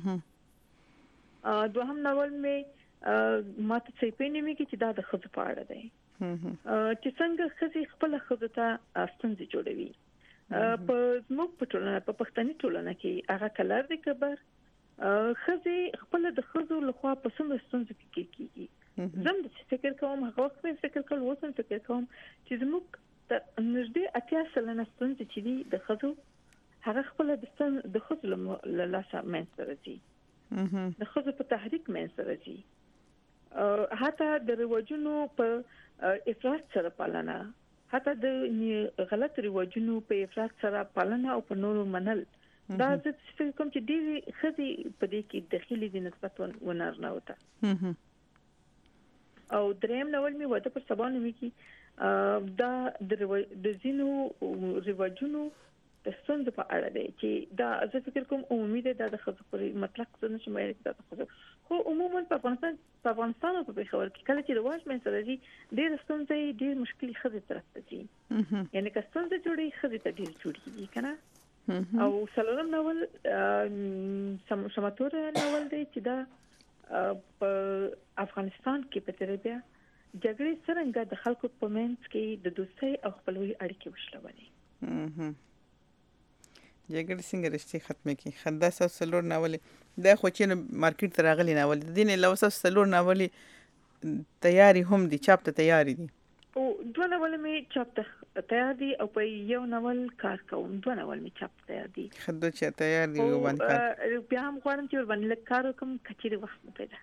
دوهم ناول مې ماته سیپۍ نومیږي چې دا د ښځو په اړه دی چې څنګه ښځې خپل ښځو ته ستونزې جوړوي په زموږ په ټولنه په پښتني ټولنه کې هغه کلر دی کبر ښځې خپل د ښځو لخوا په څومره ستونزو کې کېږي زم د فکر کوم هغه وخت مې فکر کول اوس هم فکر کوم چې زموږ د نږدې اتیا سلنه ستونزې چې دي د ښځو هغه خپل د ښځو له لاسه منځته راځي د ښځو په تحریک منځته راځي حتی د رواجونو په افراط سره پالنه حتی د غلط رواجونو په افراط سره پالنه او په نورو منل دا زه فکر کوم چې ډېری ښځې په دې کې داخلي دي نسبت ونارنه وته او دریم ناول مې واده پر سبا نومیږي دا د ځینو رواجونو د ستونزو په اړه دی چې دا زه فکر کوم عمومي دی دا د ښځو پورې مطلق څه نشم ویلی دا د ښځو خو عموما په افغانستان په افغانستان او په پېښور کې کله چې رواج منځته راځي ډېرې ستونزې ډېر مشکل ښځې طرف ته ځي یعنې که ستونزې جوړوي ښځې ته ډېر جوړېږي که نه او څلورم ناول شماتوره ناول دی چې دا په افغانستان کې په تربیه جګړې څرنګه د خلکو په منځ کې د دوستۍ او خپلوۍ اړیکې وشلولې جګړې څنګه رښتې ختمه کی خندا سو سلور ناولې دا خو چې مارکیټ ته راغلي ناول دي نه لوسه سلور ناولې تیاری هم دي چاپ ته تیاری دي او دوه ناول مې چاپ ته تیار دي او په یو ناول کار کوم دوه ناول مې چاپ تیار دي خدای چې تیار دي یو باندې کار بیا هم غواړم چې ور باندې کار وکم کچېره وخت پیدا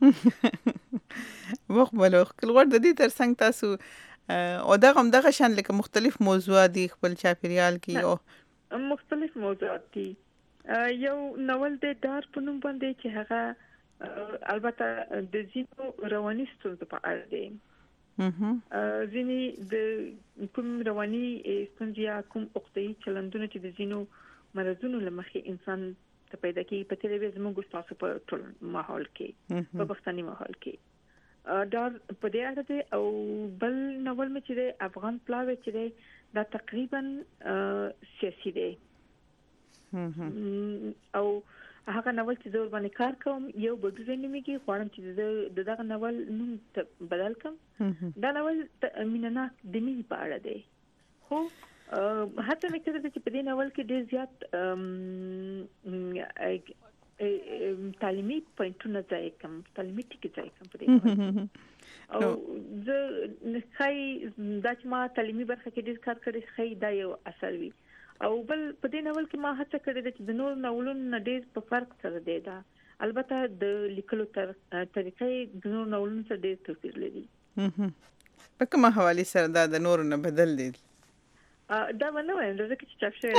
کړم وخت بل وخت کله ور د دې ترڅنګ تاسو او دغه هم دغه شان لکه مختلف موضوعات دي خپل چاپیریال کې او مختلف موضوعات دي یو ناول د دار په نوم باندې چې هغه البته د زینو رواني ستونزو په اړه دی ځینې د کوم رواني ستونزې یا کوم عقدې چلندونه چې د زینو مرزونو لمخې انسان ته پیدا کیږي په تلویزیون زموږ تاسو په ټول ماحول کې په پښتني ماحول کې دا په دې اړه دی او بل ناول مې چې د افغان پلاوی چې دی دا تقریبا سیاسي دی او هغه ناول چې زه باندې کار کوم یو بدوزه نومیږي غواړم چې د دغه ناول نوم بدل کړم دا ناول مینناک د مینې په اړه دی خو هڅه مې کړې چې په دې ناول کې ډېر زیات تعلیمي پوینټونه ځای کوم تعلیمي ټکي ځای کوم په دې او زه خای د ما تعلیمي برخه کې ډېر کار کړی خای دا یو اثر وی او بل په دې ناول کې ما هڅه کړې چې د نور ناولونو ډېر په فرق سره دی دا البته د لیکلو تر طریقې د نور ناولونو سره ډېر توپیر لري په کومه حواله سره دا د نور نه بدل دي دا ونه وایم دا چې چاپ شوی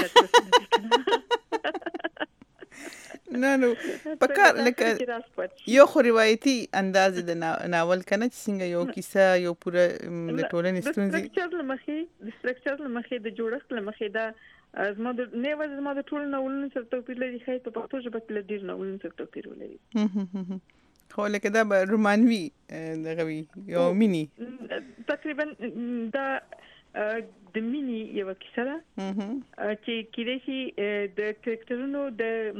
نه نو پکار لکه یو خو روایتي انداز د ناول کنه چې څنګه یو کیسه یو پوره د ټولنې ستونزې د سټرکچر لمخې د سټرکچر لمخې د جوړښت لمخې دا زما د نیو زما د ټول ناولونو سره توپیر لري خې په پښتو ژبه کې ډېر ناولونو سره توپیر لري خو لکه دا به رومانوي دغه وی یو مینی تقریبا دا د مینی یو کیسه ده چې کله چې د کریکټرونو د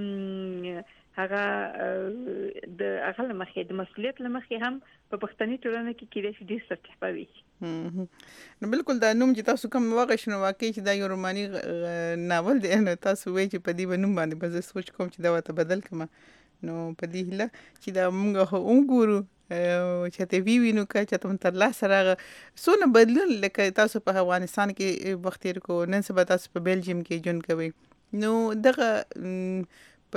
هغه د هغه لمخې د مسؤلیت لمخې هم په پښتني ټولنه کې کله چې ډیر سرټیفا وي نو بالکل دا نوم چې تاسو کوم واقع شنو واقع چې دا یو روماني ناول دی نو تاسو وایي چې په دې بنوم باندې به زه سوچ کوم چې دا وته بدل کما نو په دې هله چې دا موږ هو وګورو چې ته وی وینو چې ته تر لا سره سونه بدلون لکه تاسو په افغانستان کې وخت تیر کو نن سبا تاسو په بیلجیم کې جون کوي نو دغه په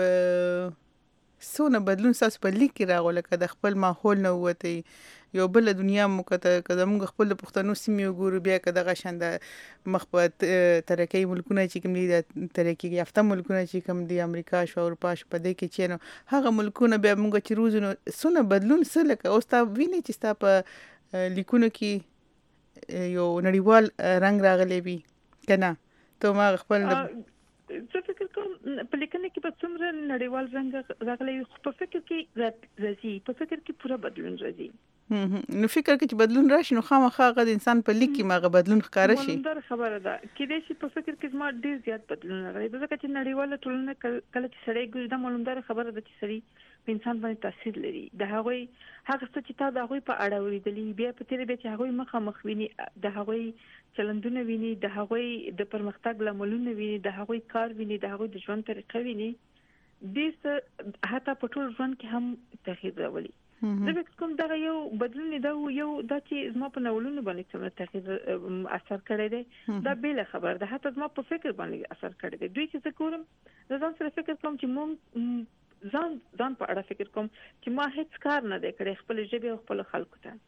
سونه بدلون تاسو په لیک راغله کده خپل ماحول نه وته یو بل دنیا مو کته کده موږ خپل پښتنو سیمې وګورو بیا کده غشند مخبت ترکیه ملکونه چې کوم دي ترکیه یافته ملکونه چې کوم دي امریکا شو اروپا شو په دې کې چې نو هغه ملکونه بیا موږ چې روزونو سونه بدلون سره لکه اوس تا ویني چې تا په لیکونو کې یو نړیوال رنگ راغلی وي کنه ته ما خپل زه فکر کوم په لیکنه کې په څومره نړیوال رنګ راغلی په فکر کې راځي په فکر کې پوره بدلون راځي نو فکر کې چې بدلون راشي نو خامخا غد انسان په لیک کې ماغه بدلون ښکار شي مندر خبره ده کله چې په فکر کې زما ډیر زیات بدلون راغلی ځکه چې نړیواله ټولنه کله چې سړی ګوري دا مولندار خبره ده چې سړی په انسان باندې تاثیر لري د هغوی هغه څه چې تا د هغوی په اړه ولیدلی بیا په تیر به چې هغوی مخامخ ویني د هغوی چلندونه ویني د هغوی د پرمختګ لاملونه ویني د هغوی کار ویني د هغوی د ژوند طریقه ویني د حتی په ټول ژوند کې هم تغییر راولي زه کوم دا یو بدلون دا یو د چې زما په ناولونو باندې څومره تغییر اثر کړی دی دا بیل خبر ده حتی زما په فکر باندې اثر کړی دی دوی چې زه کوم زه ځان سره فکر کوم چې مونږ ځان ځان په اړه فکر کوم چې ما هیڅ کار نه دی کړی خپل ژبه او خپل خلکو ته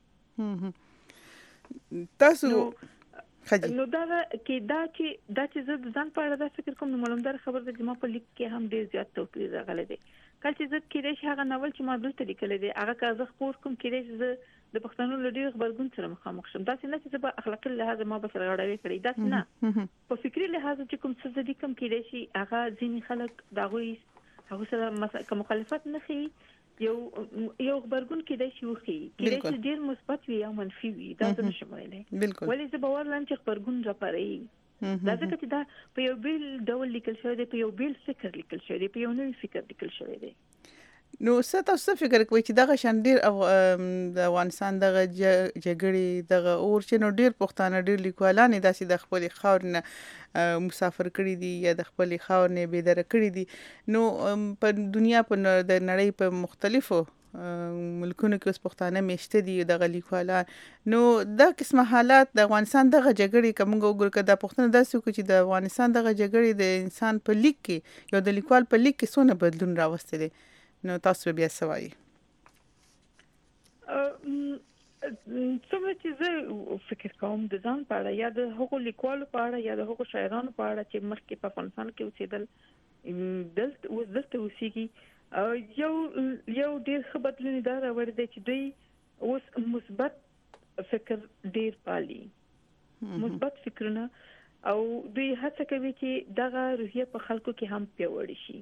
تاسو نو دا کې دا چې دا چې زه ځان په اړه دا فکر کوم نو ملمدار خبر ده چې ما په لیک کې هم ډیر زیات توپیر راغلی دی کله چې زه کېدای شي هغه ناول چې ما دلته لیکلی دی هغه که زه خپور کوم کېدای شي زه د پښتنو له ډېر غبرګون سره مخامخ شم داسې نه چې زه په اخلاقي لحاظ ما به سره غړاوې کړې داسې نه په فکري لحاظ چې کوم څه زه لیکم کېدای شي هغه ځینې خلک د هغوی هغه سره مخالفت نه ښیي یو یو غبرګون کېدای شي وښیي کېدای شي ډېر مثبت وي یا منفي وي دا زه نشم ویلی ولې زه باور لرم چې غبرګون راپاروي دا ځکه چې دا په یو بیل ډول لیکل شوی دی په یو بیل فکر لیکل شوی دی په یو نوی فکر لیکل شوی دی نو څه تاسو فکر کوئ چې دغه شان ډیر د افغانستان دغه جګړې دغه اور چې نو ډیر پښتانه ډیر لیکوالان داسې د خپل خاور نه مسافر کړي دي یا د خپل خاور نه بيدره کړي دي نو په دنیا په د نړۍ په مختلفو ملکونو کې اوس پښتانه میشته دي دغه لیکوالان نو دا قسمه حالات د افغانستان دغه جګړې کوم وګور کده پښتنه داسې کو چې د افغانستان دغه جګړې د انسان په لیک کې یو د لیکوال په لیک کې څونه بدلون راوستي دي نو تاسو بیا سوای څومره چې زه فکر کوم د ځان په اړه یا د هغو لیکوالو په اړه یا د هغو شاعرانو په اړه چې مخکې په افغانستان کې اوسېدل دلته دلته اوسېږي یو یو ډېر ښه بدلون دا راوړی دی چې دوی اوس مثبت فکر ډېر پالي مثبت فکرونه او دوی هڅه کوي چې دغه روحیه په خلکو کې هم پیاوړې شي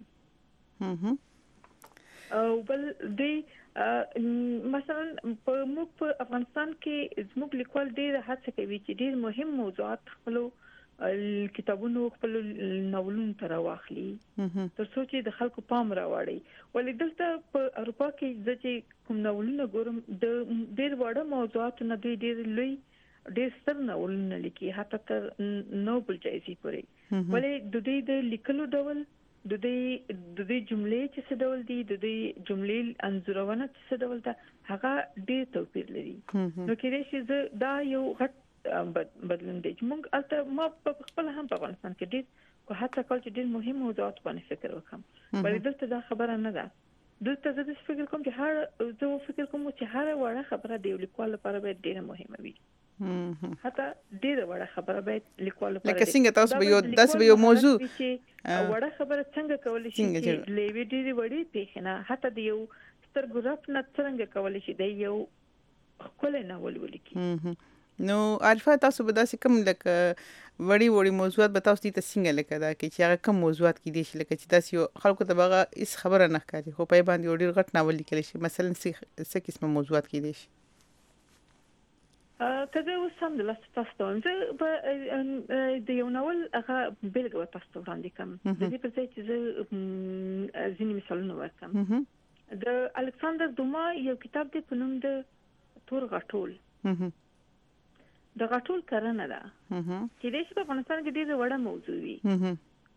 او بل دوی مثلا په موږ په افغانستان کې زموږ لیکوال ډېر هڅه کوي چې ډېر مهم موضوعات خپل کتابونو خپل ناولونو تر واخلي تر څو چې د خلکو پام راوړي ولې دلته په اروپا کې د چې کوم ناولونه ګورم د ډېر وړه موضوعات نه ډېر لوی ډېر ستر ناولونه لیکي حتی تر نوبل جایزې پورې ولې د دې د لیکلو ډول د دې د دې جملې چې څه ډول دي د دې جملې انځورونه چې څه ډول ده هغه ډېر توپیر لري نو کېدای شي دا یو غټ بدلون دی چې موږ البته ما په خپل هم په افغانستان کې ډېر کو حتی کله چې ډېر مهم موضوعات باندې فکر وکم ولې دلته دا خبره نه ده دلته زه د فکر کوم چې هر زه فکر کوم چې هر وړه خبره دی لیکوال لپاره باید ډېره مهمه وي حتی ډېر وړه خبره باید لیکوال لپاره لکه څنګه تاسو به یو داس به یو موضوع وړه خبره څنګه کولای شي چې لوي ډېری وړي پیښنه حتی د یو سترګورف نه څنګه کولای شي د یو خپل ناول ولیکي نو عارفه تاسو به داسې کوم لکه وړي وړي موضوعات به تاسو ته څنګه لکه دا کې چې هغه کوم موضوعات کې دي چې لکه چې تاسو یو خلکو ته بغه هیڅ خبره نه ښکاري خو په باندې ډېر غټ ناول لیکل شي مثلا څه قسمه موضوعات کې دي شي ا کله اوس هم د لاس تاسو ته د یو ناول هغه بلګو تاسو ته وړاندې کوم د دې په ځای چې زه ځینې مثالونه ورکړم د الکساندر دوما یو کتاب دی په نوم د تور غټول د غټول کرنه ده چې د شپه په افغانستان کې ډېر وړه موضوع وي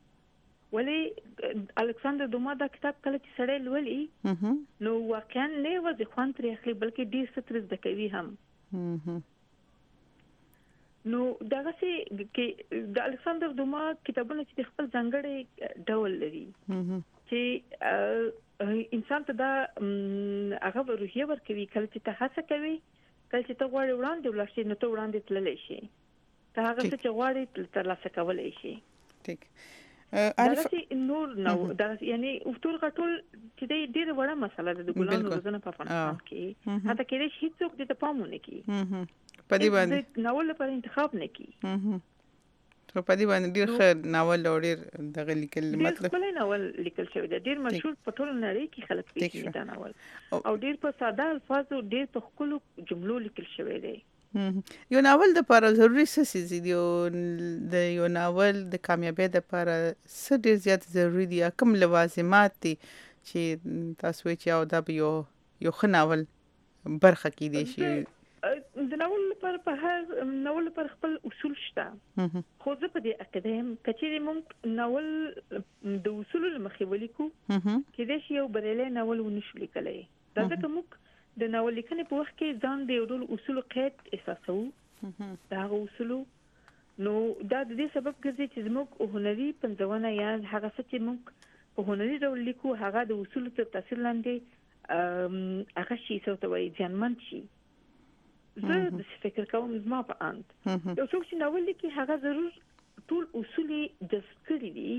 ولی الکساندر دوما دا کتاب کله چې سړی لولي نو واقعا نه وځي خوان ترې اخلي بلکې ډېر ستر زده کوي هم نو دغه سي کې د الکساندر دوما کتابونه چې خپل ځانګړي ډول لري چې انسان ته دا هغه روحیه ورکوي کله چې ته هڅه کوي کله چې ته غواړې وړاندې ولاړ شې نو ته وړاندې تللی شي ته هغه څه چې غواړې ترلاسه کولی شي ټیک دغسې نور نو دغسې یعنی ټول غټول چې دی ډېره وړه مسله ده د ګلانو روزنه په افغانستان کې حتی کېدای شي هېڅوک دې ته پام ونه کړي په دې باندې ناول لپاره انتخاب نه کړي نو په دې باندې ډېر ښه ناول او ډېر دغه لیکل مطلب ډېر ښکلی ناول لیکل شوی دی ډېر مشهور په ټوله نړۍ کې خلک پیژني دا ناول او ډېر په ساده الفاظو ډېر په ښکلو جملو لیکل شوی دی یو ناول د لپاره ضروري څه څه دي د یو ناول د کامیابۍ لپاره څه ډېر زیات ضروري دي کوم لوازمات دي چې تاسو وایئ چې او دا به یو یو ښه ناول برخه کېدی شي د ناول لپاره په هر ناول لپاره خپل اصول شته خو زه په دې عقیده یم کچېرې موږ ناول د اصولو له مخې ولیکو کېدای شي یو بریالی ناول ونشو لیکلی دا ځکه موږ د ناول لیکنې په وخت کې ځان د یو ډول اصولو قید احساسوو د هغه اصولو نو دا د دې سبب ګرځي چې زموږ هنري پنځونه یا هغه څه چې موږ په هنري ډول لیکو هغه د اصولو تر تاثیر لاندې هغه شي څه ته وایي زیانمن شي زه د فکر کوم زما په اند یو څوک چې ناول لیکي هغه ضرور ټول اصول د سکري دي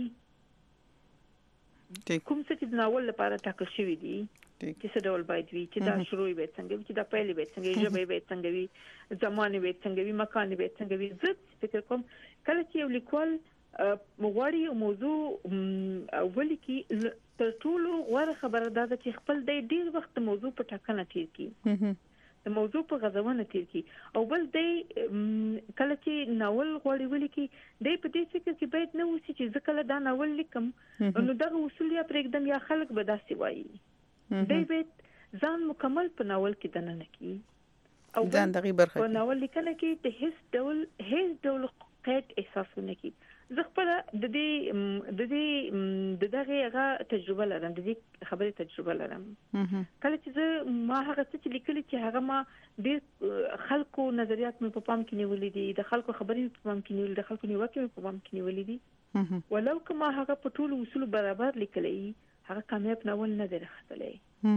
کوم څه چې د ناول لپاره ټاکل شوی دي چې څه ډول باید وي چې دا شروع باید څنګه وي چې دا پیل باید څنګه وي ژبه باید څنګه وي زمانه باید څنګه وي مکان باید څنګه وي زه فکر کوم کله چې یو لیکوال مغواړي او موضوع ولیکي تر ټولو غوره خبره ده چې خپل د ډیر وخت موضوع په ټاکنه تیر کړي د موضوع په غځونه تیر کی او بل دی کله چې ناول غوړي ولیکي دی په دې فکر کې باید نه وسی چې ځکه له دا ناول لیکم نو دغه اصول یا پرېږدم یا خلک به داسې وایي دی باید ځان مکمل په ناول کې دننه کی او ځان دغه برخه په ناول لیکنه کې د هیڅ ډول هیڅ ډول قید احساسونه کی زه خپل د دې د دې د دغه هغه تجربه لرم د دې خبرې تجربه لرم کله چې زه ما هغه څه چې لیکلي چې هغه ما ډېر خلکو نظریات مې په پام کې نیولې دي د خلکو خبرې په پام کې نیولې د خلکو نیوکې مې په پام کې نیولې دي ولو که ما هغه په ټولو اصولو برابر لیکلی هغه کامیاب ناول نه دی راختلی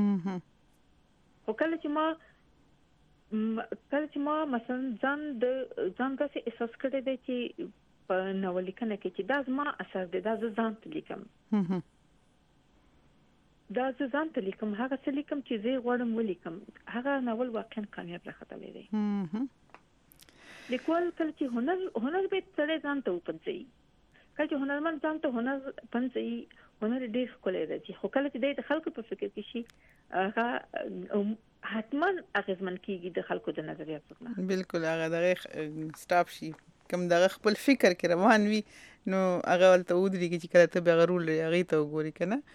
خو کله چې ما کله چې ما مثلا ځان د ځان داسې احساس کړی دی چې په ناول لیکنه کې چې دا زما اثر دی دا زه ځان ته لیکم دا زه ځان ته لیکم هغه څه لیکم چې زه غواړم ولیکم هغه ناول واقعا کامیاب راختلی دی لیکوال کله چې هنر هنر به سره ځان ته وپنځي کله چې هنرمند ځان ته هنر پنځي هنر ډېر ښکلی دی خو کله چې د خلکو په فکر کې شي هغه حتما اغیزمن کیږي د خلکو د نظریاتو نه بالکل هغه دغه سټاپ شي کوم دغه خپل فکر کې روان وي نو هغه ولته ودرېږي چې کله ته به غرول هغه ته وګوري کنه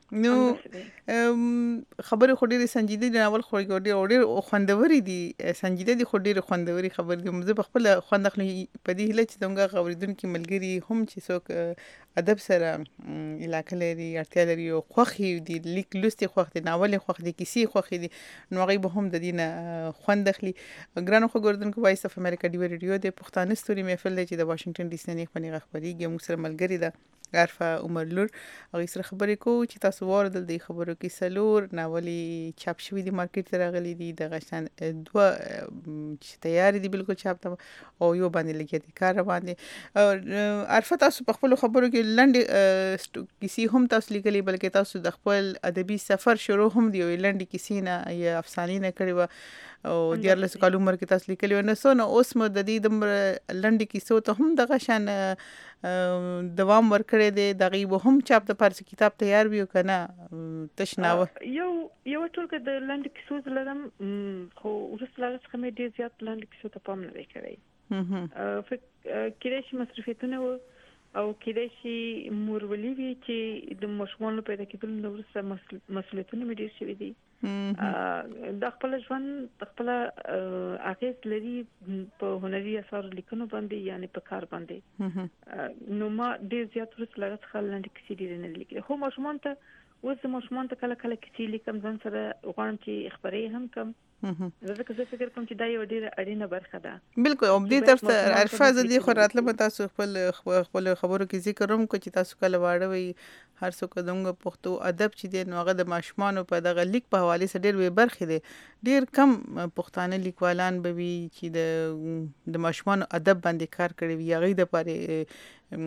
نو خبره خو ډیره سنجیده دي، اول خو ډیره خوندوري دي، سنجیده دي خو ډیره خوندوري خبره دي. زه په خپل خوند اخلي په دې هیله چې څنګه اوریدونکو ملګري هم چې څوک ادب سره علاقه لري، اړتیا لري او خوښ دي، لیک لوستي خوښ دي، ناول خوښ دي، کیسې خوښ دي، نو هغه به هم د دې نه خوند اخلي. ګرانو خو اوریدونکو، وایس اف امریکا دی ریډیو د پښتانه ستوري محفل دی چې د واشنگټن ډي سي نه خبري خبريږي. موږ سره ملګری ده عرفه عمر لور، هغه سره خبرې کوو چې تاسو واردل د خبرو کې سلور ناولي چاپ شوی دی، مارکیټ ته راغلي دي، د غشن دوه چې تیار دي بالکل چاپ ته، او یو باندې لګي دي کار باندې. عرفه تاسو په خپل خبرو کې لنډ کیسې هم تاسو لیکلي، بلکې تاسو د خپل ادبي سفر شروع هم دی لنډ کیسې نه یا افسانې نه کړی و او دیارلس کال عمر کې تاسو لیکلي و. نه سو نو اوس مو د دې د لنډ کیسو ته هم د غشن دوام ورکړی دی، دغه به هم چاپ د پارس کتاب تیار وي کنه تشناوه. یو یو ټولګه د لاندې کیسو لرم، خو ورسره څخه مې ډیر زیات لاندې کیسو ته پام نه کړی. فکر کړی چې مصرفیتونه او کېدای شي مورولي وي چې د ماشومانو پیدا کېدل نو ورسره مسؤلیتونه مې ډیر شوي دي. د خپل ژوند د خپل اغیز لري په هنري اثار لیکنو باندې، یعنی په کار باندې. نو ما ډیر زیات ورسره څخه لاندې کیسې ډیر نه لیکلي، خو ماشومان ته اوس ماشومان ته کله کله کیسې لیکم، ځان سره غواړم چې خبرې هم کم. زه که زه فکر کوم چې دا یو ډیره اړینه برخه ده. بالکل، او دې طرف ته عرفه زدي خو راتله به تاسو خپل خپل خبرو کې ذکر هم کو چې تاسو کله واړه وي هر څوک دغه پښتو ادب چې دی نو هغه د ماشومانو په دغه لیک په حواله سره ډیر وی برخه دي. ډیر کم پښتانه لیکوالان به وي چې د د ماشومانو ادب باندې کار کوي، هغه د پاره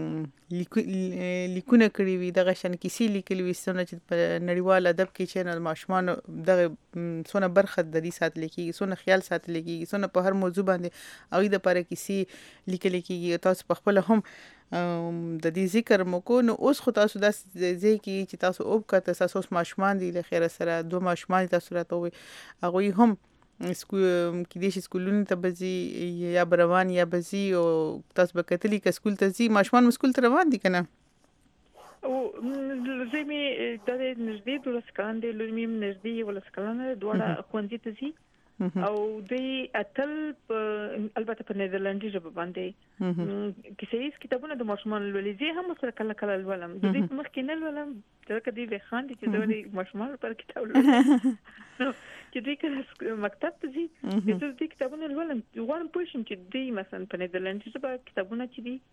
لیکونه کړی وي، دغه شان کیسې لیکلي وي، څنګه چې په نړیوال ادب کې چې ماشومان دغه څونه برخه د دې ساتل کېږي، څونه خیال ساتل کېږي، څونه په هر موضوع باندې هغه د لپاره کیسې لیکل کېږي. تاسو په خپل هم د دې ذکر مو کو. نو اوس خو تاسو د ځای کې چې تاسو او کته تاسو ماشومان دي، له خیره سره دوه ماشومان تاسو راته وي، هغه هم سکول کې دي چې سکولونه ته بزي یا بروان یا بزي، او تاسو به کتلی ک سکول ته زی ماشومان مسکول ته روان دي کنه؟ او زمي د نږدې د لسکان دي، لومیم نږدې ولسکان دوړه خوندې ته زی او دوی اتل البته په نیدرلندي ژبه باندې کیسې کتابونه د ماشومان لولې زی هم سره کله کله ولم د دې مخ کې نه ولم چې کدی به خان دي چې دوی ماشومان پر کتاب لولې چې دوی کله مکتب ته زی د دې کتابونه ولم غواړم پوه شم چې دوی مثلا په نیدرلندي ژبه کتابونه چې دي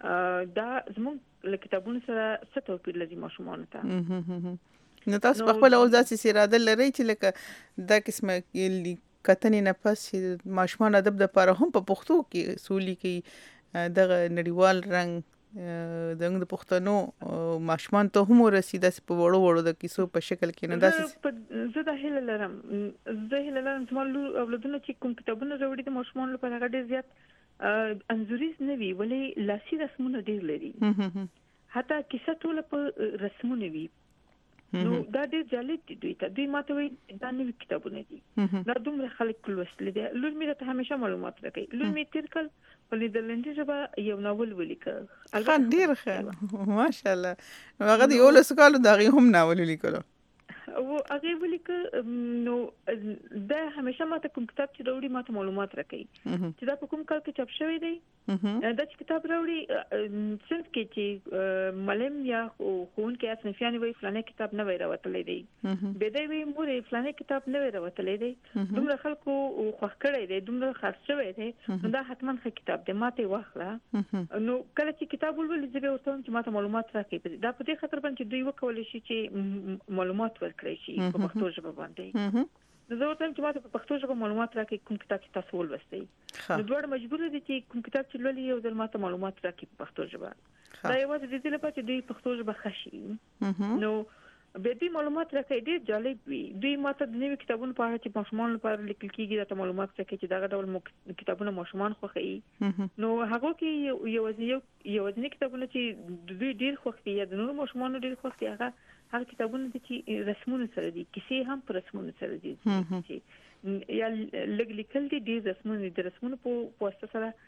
دا زموږ له کتابونو سره څه توپیر لري ماشومان ته. نو تاسو په خپل اوس داسې سیراده لري چې لکه دا قسمه کتنې نه پس چې ماشومان ادب د پاره هم په پښتو کې سولي کې دغه نړیوال رنګ دغه د پښتنو ماشومان ته هم رسیدل په وړو وړو د کیسو په شکل کې نه داسې. زه د هیله لرم زه هیله لرم چې مالو اولادونه چې کوم کتابونه وروړي د ماشومان لپاره ډېر زیات انځوریز نه وي، ولې لاسي رسمونه ډېر لري، حتی کیسه ټول په رسمونه وي. نو دا ډېر جالب دي دوی ته. دوی ماته وي دا نوي کتابونه دي، دا دومره خلک لوستل دي. لور مې ته همیشه معلومات راکړي. لور مې تیر کال په نیدرلندي ژبه یو ناول ولیکه، البته ډېر ښه ماشاءالله. نو هغه د یو لسو کالو دغه هم ناول ولیکلو او هغه ولیکه. نو دا همیشه ماته کوم کتاب چې راوړي ماته معلومات راکړي چې دا په کوم کال کې چاپ شوی دی. دا چې کتاب راوړي څنګه کې چې معلم یا ښوونکی یا صنفیان وایي فلانه کتاب نه وای راوتلی دی، به دی وایي مورې فلانه کتاب نه وای راوتلی دی، دومره خلکو خوښ کړی دی، دومره خرڅ شوی دی، نو دا حتما ښه کتاب دی، ماته واخله. نو کله چې کتاب ولولي زه به ورته وایم چې ماته معلومات راکړي. دا په دې خاطر باندې دوی وکولی شي چې معلومات ورکړي شي په پښتو ژبه باندې. نو زه ورته چې ماته په پښتو ژبه معلومات راکړي کوم کتاب چې تاسو ولوستئ. نو دوی مجبور دي چې کوم کتاب چې لولي یو ځل ماته معلومات راکړي په پښتو ژبه. دا یوازې د دې لپاره چې دوی پښتو ژبه خشي. نو به دې معلومات راکړي ډېر جالب وي. دوی ماته د نوي کتابونو په اړه چې ماشومان لپاره لیکل کېږي دا معلومات راکړي چې دا ډول کتابونه ماشومان خوښوي. نو هغه کې یوازې یوازې کتابونه چې دوی ډېر خوښوي یا د نورو ماشومانو ډېر خوښوي هغه هغه کتابونه دي چې رسمونه سره دي، کیسې هم پر رسمونه سره دي، چې یا لګ لیکل دي ډېر رسمونه دي، د رسمونو په واسطه سره کیسې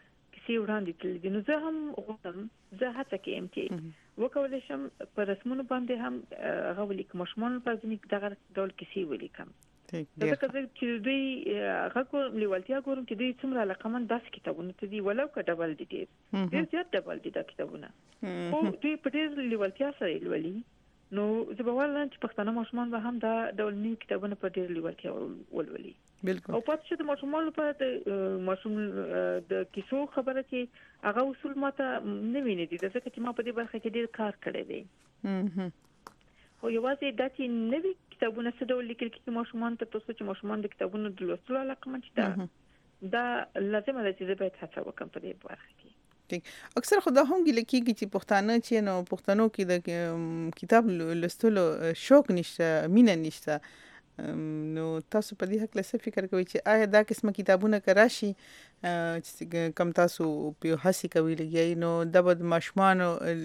کیسې وړاندې کړې دي. نو زه هم غواړم زه هڅه کوم چې وکولای شم په رسمونو باندې هم هغه ولیکم، ماشومان په ځینې دغه ډول کیسې ولیکم. دا که چې دوی هغه کوم لیوالتیا ګورم چې دوی څومره علاقمند داسې کتابونه ته دي، ولو که ډبل دي، ډېر ډېر زیات ډبل دي دا کتابونه، خو دوی په ډېر لیوالتیا سره لولي. نو زه به وایم چې پښتانه ماشومان به هم دا ډول نوي کتابونه په ډېر لیوالتیا ولولي. بالکل. او پاتې چې د ماشومان لپاره د ماشوم د کیسو خبره چې هغه اصول ماته نه ویني دي، ځکه چې ما په دې برخه کې ډېر کار کړی دی. خو یوازې دا چې نوي کتابونه څه ډول لیکل کېږي ماشومان ته، تاسو چې ماشومان د کتابونو د لوستلو علاقمند شي، دا دا لازمه ده چې زه باید هڅه وکړم په دې برخه کې. اکثر خدا هم ګل کېږي چې پښتانه چې نو پښتنو کې د کتاب لوستلو شوق نشته، مینه نشته. نو تاسو په دې حق له څه فکر کوئ چې آیا دا قسمه کتابونه که راشي چې کم تاسو په هڅه کوي لګي، نو د بد ماشومان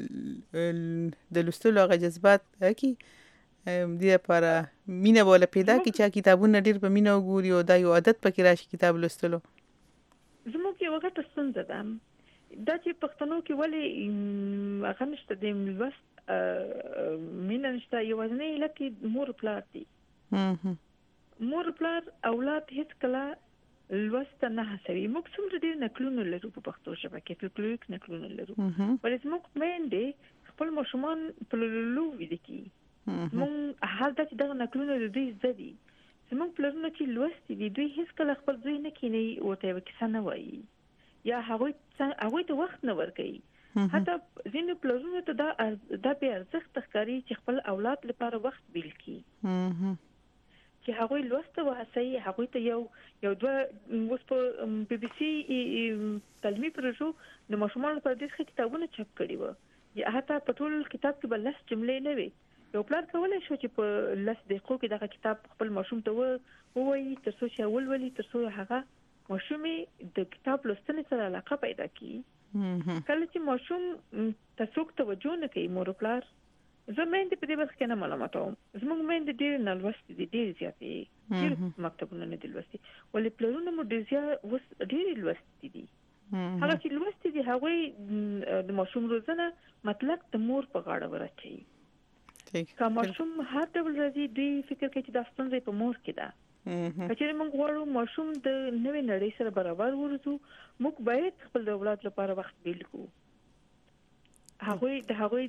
د لوستلو هغه جذبات کی دې لپاره مینه ولا پیدا کی چې کتابونه ډیر په مینه وګوري او دا یو عادت پکې راشي کتاب لوستلو؟ زموږ یو وخت ستونزه ده دا چې پښتنو کې ولې هغه نشته د لوست مینه نشته، یوازې لکه مور پلار دي. مور پلار اولاد هیڅ کله لوست نه هڅوي. موږ څومره ډیر نکلونه لرو په پښتو ژبه کې، فولکلوریک نکلونه لرو، ولې موږ مېندې خپل ماشومان په لولو ویل کی موږ حال دا چې دغه نکلونه د دوی زده دي. زموږ پلرونه چې لوست دي دوی هیڅ کله خپل ځای نه کیني او ته کیسه نه وایي یا هغه هغه ته وخت نه ورکوي. حتی ځینې پلرونه ته دا دا به ارزښت ښکاري چې خپل اولاد لپاره وخت بیل کړي، چې هغه لوست وهڅوي، هغه ته یو یو دوه اوس په بي بي سي تعلیمي پروژو د ماشومانو لپاره د کتابونو چاپ کړي وو، یا حتی په ټول کتاب کې بل لس جملې نه وي. یو پلار کولای شو چې په لس دقیقو کې دغه کتاب خپل ماشوم ته ووایي تر څو چې اول ولي تر څو هغه ماشومې د کتاب لوستنې سره علاقه پیدا کړي. کله چې ماشوم تاسو توجه نه کوي مور پلار، زه مېندې په دې برخه کې نه معلوماتوم. زموږ مېندې ډېر نه لوستي دي، ډېر زیاتې ډېر مکتبونه نه دي لوستي، ولې پلرونه مو ډېر زیات وس ډېر لوستي دي. هغه چې لوستي دي هغه د ماشوم روزنه مطلق د مور په غاړه ورچي. که ماشوم هر ډول راځي دوی فکر کوي چې دا ستونزه په مور کې ده. کچېرې موږ غواړو ماشوم د نوې نړۍ سره برابر ورسو، موږ باید خپل د اولاد لپاره وخت بیل کړو. هغوی د هغوی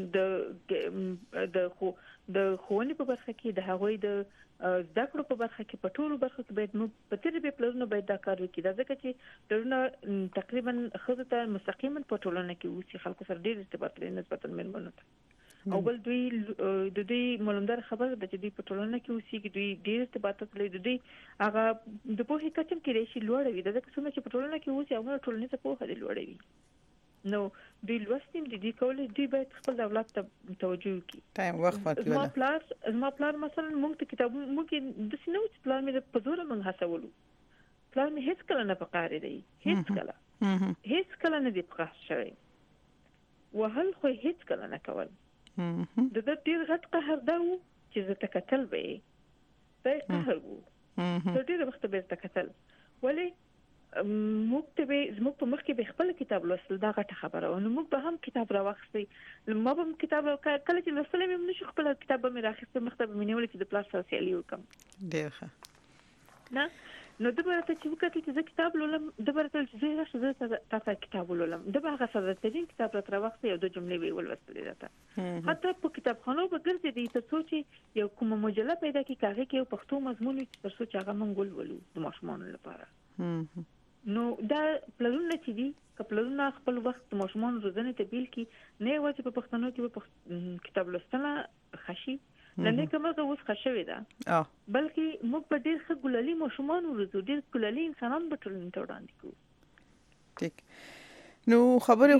د د خو د ښوونې په برخه کې، د هغوی د زده کړو په برخه کې، په ټولو برخو کې باید موږ په تربیه پلرونه باید دا کار وکړي. دا ځکه چې پلرونه تقریبا ښځو ته مستقیما په ټولنه کې اوسي، خلکو سره ډېر ارتباط لري نسبتا مېرمنو ته. او بل دوی د دوی ملمدار خبره ده چې دوی په ټولنه کې اوسي، دوی ډېر ارتباطات لري، دوی هغه د پوهې کچه کې راشي لوړه وي. دا ځکه چې په ټولنه کې اوسي هغه ټولنیزه پوهه دې لوړه وي. نو دوی لوستیم دي دوی کولای دوی باید خپل اولاد ته توجه وکړي. ټایم وخت پاتې ولا زما پلار زما پلار مثلا موږ ته کتاب موږ د سينو چې پلان مې په زور موږ هڅولو، پلان مې هیڅ کله نه پکاره دی، هیڅ کله هیڅ کله نه دی پکاره شوی، وهل خو هیڅ کله نه کول. د دې ډیر غټ قهر دا و چې زه تکتل به دا قهر و د ډیر وخت به تکتل، ولی موږ ته به زموږ په مخ کې به خپل کتاب لوستل دا غټه خبره و. نو موږ به هم کتاب راوخسي، ما به کتاب کله چې لوستل مې نشو خپل کتاب به مې راخسته مخته به مې نیول چې د پلاس سوسیالي وکم. ډیر ښه. نه نو د برته چې وکړه چې کتاب لولم، د برته چې زه راشه تاسو کتاب لولم، د هغه سره ترين کتاب را تراوخته یو د جملې وی ولوستلې راته. حتی په کتابخانو به ګرځې دي ته سوچي یو کومه مجله پیدا کی کاغه کې یو پښتو مضمون تر سوچ هغه منګول ولو د ماشومان لپاره. نو دا پلانونه چې دي کپلونه خپل وخت ماشومان روزنه ته بیل کی نه وځي په پښتنو کې په کتاب لوستنه خشي لنه کومه اوس خښوي ده، بلکې موږ په ډیر ښه ګلالي ماشومان ورزو، ډیر ګلالي انسانان به ټولنې ته وړاندې کوو. ټیک. نو خبره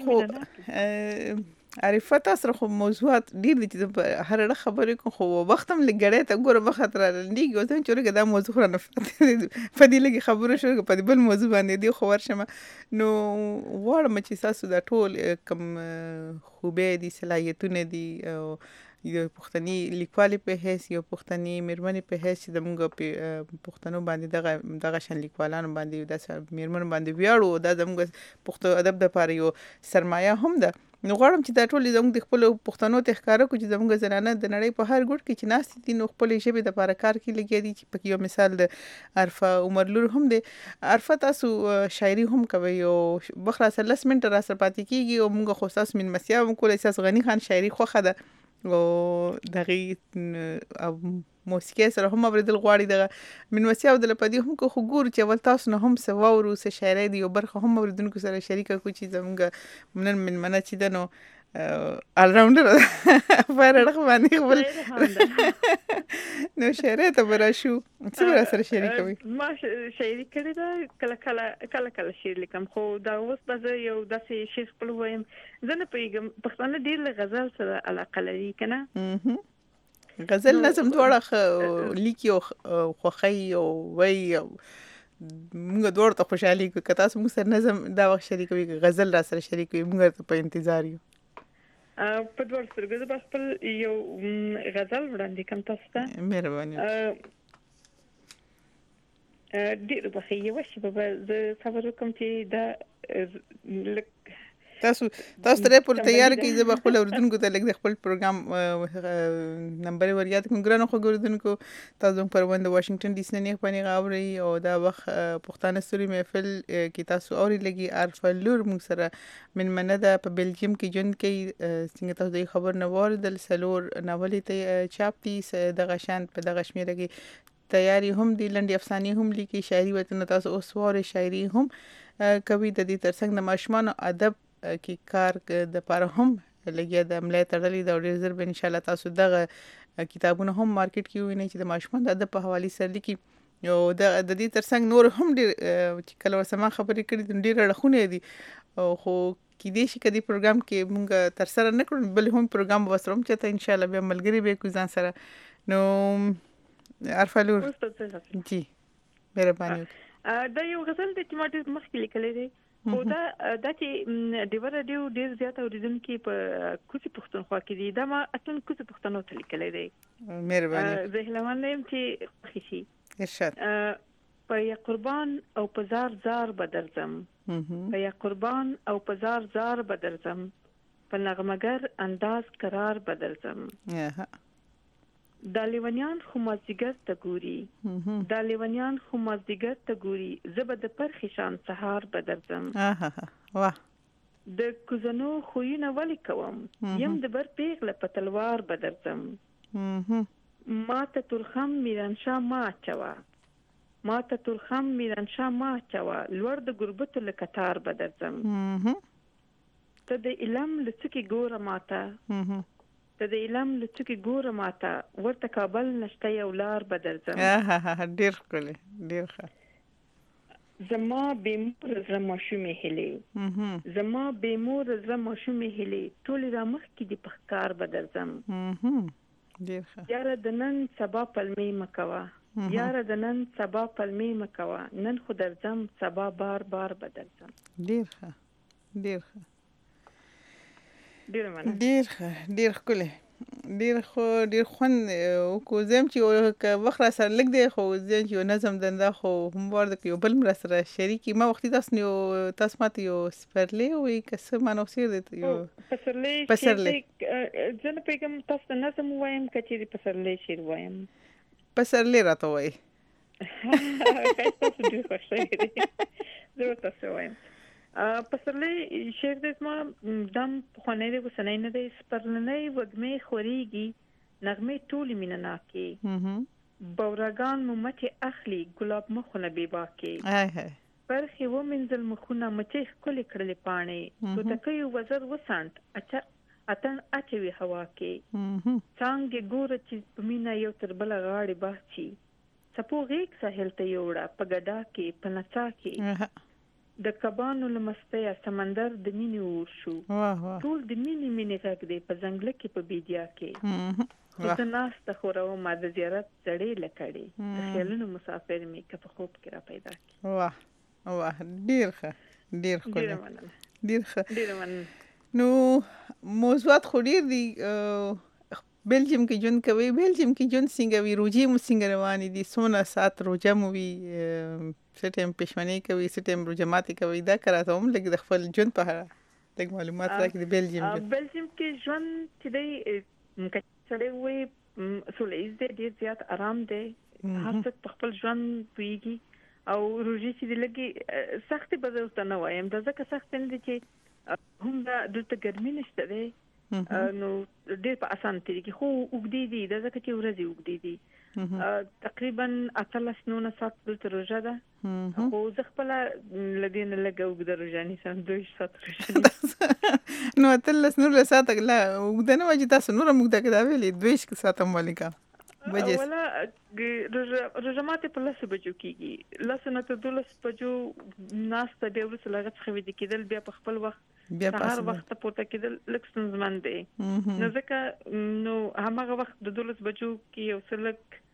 خو عارفه تاسو خو موضوعات ډیر دي چې هر اړه خبرې کوم، خو وخت هم لګړې ته ګوره به خطر لنډي ګوتم چې ورګه دا موضوع خو نه په دې لګي خبره شو په دې بل موضوع باندې دی خو ورشم. نو وړم چې تاسو دا ټول کم خوبې دي صلاحیتونه دي یو پښتني لیکوالې په حیث یو پښتني میرمنې په حیث چې زموږ په پښتنو باندې دغه دغه شان لیکوالانو باندې د میرمنو باندې ویاړو دا زموږ پښتو ادب د لپاره یو سرمایه هم ده. نو غواړم چې دا ټول زموږ د خپل پښتنو ته ښکاره کړو چې زموږ زنانه د نړۍ په هر ګوټ کې چې ناستې دي نو خپل ژبې د لپاره کار کوي لګیا دي. چې په یو مثال د عرفه عمر لور هم دی. عرفه تاسو شاعري هم کوي او بخره سره لس منټه را سره پاتې کیږي او موږ خو تاسو من مسیا هم کولای تاسو غنی خان شاعري خوخه ده او دغه موسیقي سره هم اوریدل غواړي دغه من مسیا د لپاره هم کو ګور چې ول تاسو نه هم سواورو سه شاعري دی او برخه هم اوریدونکو سره شریکه کو چې زموږ منن من منه چې دنو آل راوندر فرړخ باندې خپل نو شاعري ته براشو څه سره شریکه وي ما شاعري کړې ده کله کله کله کله شعر لیکم خو دا اوس به یو داسې شعر خپل وایم زه نه پیګم پښتانه ډیر له غزل سره علاقه لري کنه غزل نظم دواړه لیکي او خوخی او وای موږ دوړ ته خوشحالي کوي که تاسو موږ سره نظم دا وخت شریکوي غزل را سره شریکوي موږ ته په انتظار یو. په دوړ سره زه به خپل یو غزل وړاندې کوم تاسو ته. مهرباني. ډیر به یو شی به زه خبرو کوم چې دا تاسو تاسو ترې پر تیار کی زه خپل اوردونکو ته لګ د خپل پروګرام نمبر وريات کوم ګرانو خو اوردونکو تاسو پر وند واشنگټن ډي سي نه پني غاوري او دا وخت پښتانه ستوري محفل کی تاسو اوري لګي عرفه لور موږ سره من منده په بلجیم کې جون کې څنګه تاسو د خبر نه وردل سلور ناولې ته چاپتي د غشان په د غشمیره کې تیاری هم دی لنډي افسانې هم لیکي شاعري وته تاسو اوس واره شاعري هم کوي د دې ترڅنګ د ماشومان ادب کی کار د لپاره هم لګیا د عملیات تړلې د ډیر زر به ان شاء الله تاسو دغه کتابونه هم مارکیټ کې وینئ چې د ماشومان د ادب په حواله سره لیکي او د دې ترڅنګ نور هم ډیر چې کله ورسمه خبرې کړې ډیر رخونه دي خو کې دې شي کدي پروګرام کې مونږ تر سره نه کړو بل هم پروګرام وسروم چې ته ان شاء الله به ملګری به کو ځان سره نو عرفه لور جی مهرباني دا یو غزل د ټماټر مخکې لیکلې دي خو دا د چې د ورډیو ډیر زیات اوریدونکو په کوڅه پښتونخوا کې دي دا ما اتن کوڅه پښتنو ته لیکلې دي. مهرباني. زه هلمنم چې خشي ارشاد په یا قربان او په زار زار بدرزم په یا قربان او په زار زار بدرزم په نغمګر انداز قرار بدرزم دا لیونیان خو مازدیګر ته ګوري دا لیونیان خو مازدیګر ته ګوري زبه د پرخي شان سهار بدرزم واه د کوزنو خوینه ولی کوم یم د بر پیغله په تلوار بدرزم ما ته ترخم میرانشا ما چوا ما ته ترخم میرانشا ما چوا لور د غربت لکتار بدرزم ته د علم لڅکی ګوره ماته ته د علم لڅکی ګوره ماته ورته کابل نشته یو لار بدرزم ډیر کله ډیر ښه زما بیمور زما شومې هلي زما بیمور زما شومې هلي ټول را مخ کې د پخکار بدرزم ډیر ښه یاره د نن سبا پلمې مکوا یاره د نن سبا پلمې مکوا نن خو درځم سبا بار بار بدرزم. ډیر ښه ډیر ښه ډیر مننه ډیر ښه ډیر ښکلی ډیر خو ډیر خوند کو زم چې وخت را سره لګ دی خو زم چې نظم دنده خو هم ورته یو بل مر سره شریکی ما وخت تاسو نو تاسو ماته یو سپرلې وي کس ما نو سیر دی یو پسرلې پسرلې ځنه پیګم تاسو نظم وایم کچې پسرلې شیر وایم پسرلې راته وای تاسو ډیر خوشاله دي زه تاسو وایم پسرلې شعر د ما دم خونه د وسنۍ نه د سپرلنۍ وګمې خوريږي نغمې ټولې مینه ناکي بورګان مو مچ اخلي ګلاب مخونه بیبا کې هاي هاي پرخي و منزل مخونه مچ خلې کړلې پانه تو تکي وزر وسانت اچھا اتن اچوي هوا کې څنګه ګور چې پمینا یو تر بل غاړي باسي سپو غیک ساحل ته یوړه پګډا کې پنڅا کې د کبانو لمستیا سمندر د مینې ورشو ټول د مینې مینې غږ دی په ځنګل کې په بیدیا کې خو د ناس ته خورو ما د زیارت زړې لکړې د خیالونو مسافر مې که په خوب کې را پیدا کی واه واه ډیر ښه ډیر ښه ډیر مننه ډیر ښه ډیر مننه نو موضوعات خو ډیر دي بلجیم کې ژوند کوي. بلجیم کې ژوند څنګه وي؟ روجې مو څنګه روانې دي؟ څونه ساعت روجه مو وي؟ څه ټایم پښمنۍ کوي؟ څه ټایم روجه ماتې کوي؟ دا کراته هم لږ د خپل ژوند په اړه لږ معلومات راکړئ د بلجیم ژوند. بلجیم کې ژوند چې دی که سړی وایي سوله ییز دی، ډېر زیات آرام دی، هر څوک په خپل ژوند پوهېږي. او روژې چې دی لږې سختې به زه ورته نه وایم، دا ځکه سختې نه دي چې هم دا دلته ګرمي نشته دی نو ډېر په اسانه تېرېږي، خو اوږدې دي، دا ځکه چې ورځې اوږدې دي. تقریبا اتلس نولس ساعت دلته روژه ده، خو زه خپله له دې نه لږه اوږده روژه نیسم، دوه ساعت روژه نیسم. نو اتلس نولس ساعته لا اوږده نه وه چې تاسو نوره هم اوږده کړه ویلې دوه ساعته هم ولیکه. ولا روژه ماتې په لسو بجو کېږي، لسو نه تر دولس بجو ناسته بیا وروسته له هغه څخه ویده کېدل بیا په خپل وخت سهار وخته پورته کېدل لږ ستونزمن دی. نو ځکه نو هماغه وخت د دولس بجو کې یو څه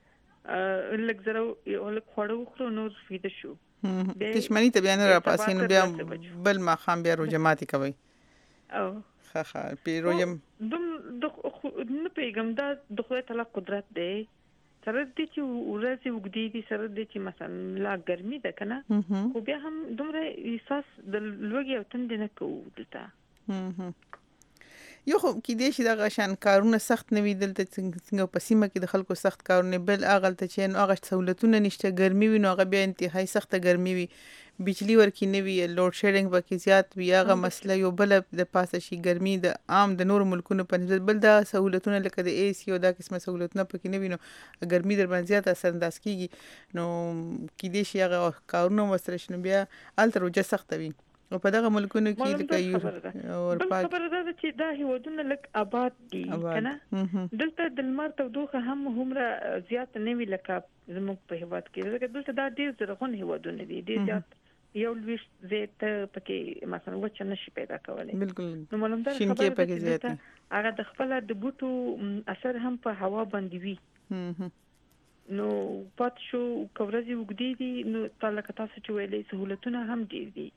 لږ لږ زره یو لږ خواړه وخورو نور ویده شو. تشمني ته بیا نه راپاسې نو بیا بل ماښام بیا روژه ماتې کوئ. او ښه ښه پې روژه دوم نه پوهېږم، دا د خدای تعالی قدرت دی. سره دې چې ورځې اوږدې دي، سره دې چې مثلا لا ګرمي ده که نه، خو بیا هم دومره احساس د لوږې او تندې نه کوو دلته. یو خو کیدای شي دغه شان کارونه سخت نه وي دلته څنګه په سیمه کې د خلکو سخت کارونه، بل هغلته چې نو هغه سهولتونه نشته، ګرمي وي نو هغه بیا انتهایی سخته ګرمي وي، بجلی ورکې نه وي، لوډ شیډینګ پکې زیات وي، هغه مسله یو بله د پاسه شي ګرمي د عام د نورو ملکونو په نسبت. بل دا سهولتونه لکه د اے سی او دا قسمه سهولتونه پکې نه وي نو ګرمي در باندې زیات اثر انداز کېږي، نو کیدای شي هغه کارونه ورسره شي نو بیا هلته روژه سخته وي. او په دغه ملکونو کې لکه اروپا بل خبره ده چې دا هیوادونه لږ آباد دي که نه، دلته د لمر تودوخه هم هومره زیات نه وي لکه زموږ په هیواد کې، ځکه دلته دا ډېر زرغون هیوادونه دي، ډېر زیات یو لویشت ځای ته پکې مثلا وچه نشي پیدا کولی. بالکل نو معلومدار خبره ده چې دلته هغه د خپله د بوټو اثر هم په هوا باندې وي. نو پاتې شو که ورځې اوږدې دي نو تا لکه تاسو چې ویلې سهولتونه هم ډېر دي،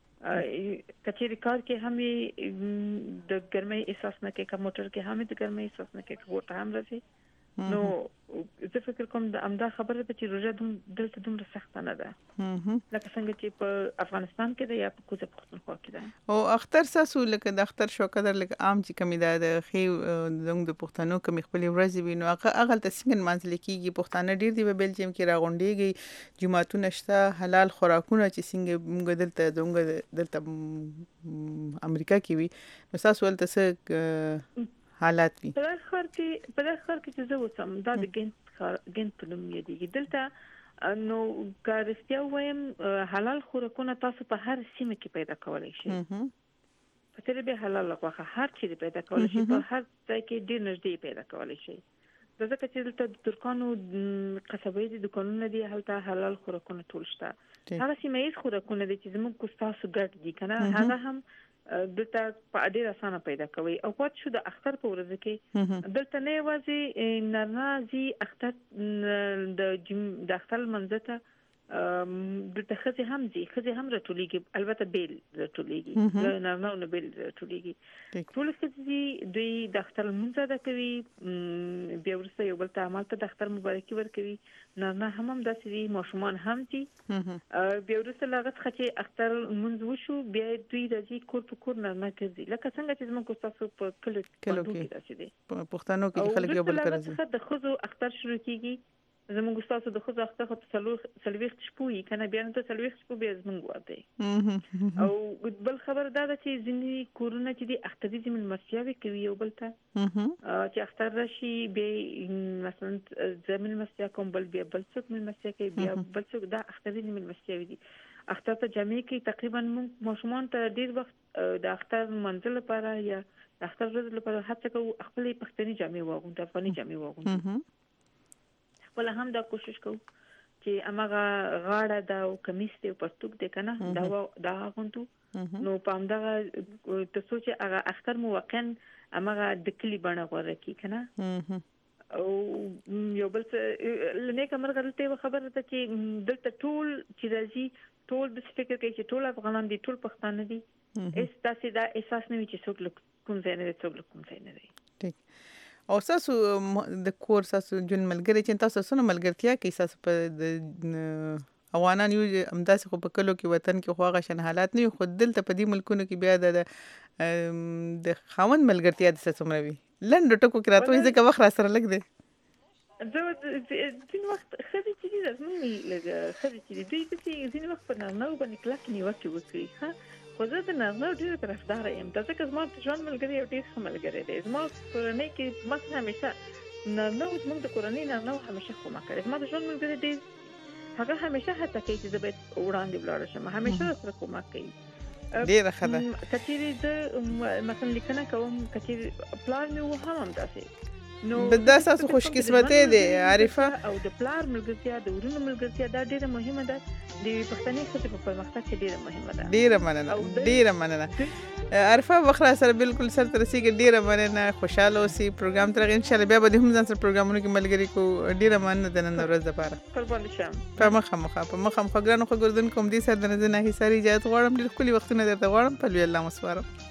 کچېرې کار کې هم د ګرمۍ احساس نه کوي، که موټر کې هم د ګرمۍ احساس نه کوي، که کور ته هم راځي. نو زه فکر کوم د همدا خبره ده چې روژه دلته دومره سخته نه ده لکه څنګه چې په افغانستان کې ده یا په کوزه پښتونخوا کې ده. او اختر ستاسو لکه د اختر شو قدر لکه عام چې کمې ده د ښې زموږ د پښتنو کمې خپلې ورځې وي نو هغه هغلته څنګه نمانځل کېږي؟ پښتانه ډېر دي په بلجیم کې راغونډېږي، جوماتونه شته، حلال خوراکونه چې څنګه موږ دلته زموږ دلته امریکا کې وي، نو ستاسو هلته څه حالات وي؟ په دغه ښار کې په دغه ښار کې چې زه اوسم دا د ګینت ښار ګینت په نوم یادېږي. دلته نو که رښتیا ووایم حلال خوراکونه تاسو په هر سیمه کې پیدا کولی شئ، په تېره بیا حلاله غوښه هر چیرې پیدا کولی شئ، په هر ځای کې ډېر نږدې پیدا کولی شئ. دا ځکه چې دلته د ترکانو قصبه یي دکانونه دي، هلته حلال خوراکونه ټول شته. هغه سیمه ییز خوراکونه دي چې زموږ ستاسو ګډ دي که نه، هغه هم دلته په ډېر اسانه پیدا کوي. او پاتې شو د اختر په ورځ کې دلته نه یوازې نارینه ځي اختر د اختر لمانځه ته، دلته ښځې هم ځي، ښځې هم راټولېږي، البته بیل راټولېږي، له نارینهو نه بیل راټولېږي. ټولې ښځې ځي، دوی د اختر لمونځ ادا کوي، بیا وروسته یو بل ته همالته د اختر مبارکي ورکوي. نارینه هم همداسې دي، ماشومان هم ځي. بیا وروسته له هغه څخه چې اختر لمونځ وشو بیا دوی راځي کور په کور نارینه ګرځي، لکه څنګه چې زموږ ستاسو په کلیو کې داسې دي. په پښتنو کې خلک یو بل کره ځي. او وروسته له هغه څخه د ښځو اختر شروع کېږي. زموږ ستاسو د ښځو اختر خو څلوېښت شپو وي که نه، بیا نو ته څلوېښت شپو بیا زموږ واده دی. او بل خبره دا ده چې ځینې کورونه چې دي اختریزې مېلمستیاوې کوي یو بل ته، چې اختر راشي بیا مثلا زه مېلمستیا کوم، بل بیا بل څوک مېلمستیا کوي، بیا بل څوک، دا اختریزې مېلمستیاوې دي. اختر ته جامې کوي، تقریبا موږ ماشومان ته ډېر وخت د اختر لمانځه لپاره یا د اختر ورځ لپاره هڅه کوو خپلې پښتني جامې واغوندو، افغاني جامې واغوندو. خپله هم دا کوشش کوو چې هماغه غاړه ده او کمیس دی او پرتوګ دی که نه، دا دا اغوندو. نو په همدغه تر څو چې هغه اختر مو واقعا هماغه د کلي بڼه غوره کړي که نه. او یو بل څه له نیکه مرغه دلته یوه خبره ده چې دلته ټول چې راځي ټول داسې فکر کوي چې ټول افغانان دي، ټول پښتانه دي، هېڅ داسې دا احساس نه وي چې څوک له کوم ځای نه دی، څوک له کوم ځای نه دی. او تاسو د کور تاسو جون ملګری چې تاسو سره ملګرتیا کې تاسو په د افغانان یو همداسې خو په کلو کې وطن کې خو هغه شان حالات نه خو دلته په دې ملکونو کې بیا د د خاوند ملګرتیا د څه مروي لنډ ټکو کې راته ځکه وخت را سره لګ دی زه ځین وخت خدي چې دې زموږ لږ خدي چې دې دې ځین وخت په نو باندې کلاک نیوکه وکړي ها خو زه د نارنه ډېر طرفدار یم دا ځکه زما د ژوند ملګری یو ډېر ښه ملګری دی زما کورنۍ کې مثلا همیشه نارنه زموږ د کورنۍ نارنه همیشه خو ما کړی زما د ژوند ملګری ډېر هغه همیشه هڅه کوي چې زه باید وړاندې ولاړ شم همیشه سره کومک کوي ډېر ښه ده کچېرې د مثلا لیکنه کوم کچېرې پلان مې و هم همداسې نو دا تاسو خوش قسمته دي عارفه او د پلار ملګرتیا د ورونو ملګرتیا دا ډیره مهمه ده د پښتني ښځې په پرمختګ کې ډیره مهمه ده ډیره مننه ډیره مننه عارفه وخره سره بالکل سر ترسیږي ډیره مننه خوشاله اوسئ پروګرام تر ان شاء الله بیا به هم ځان سره پروګرامونو کې ملګری کو ډیره مننه د نن ورځ لپاره قربان شم په مخه مخه په مخه مخه ګرانو خو ګردون کوم دي سر د نه هي ساري اجازه غواړم ډیر کلی وختونه درته غواړم په لوی الله مسوارم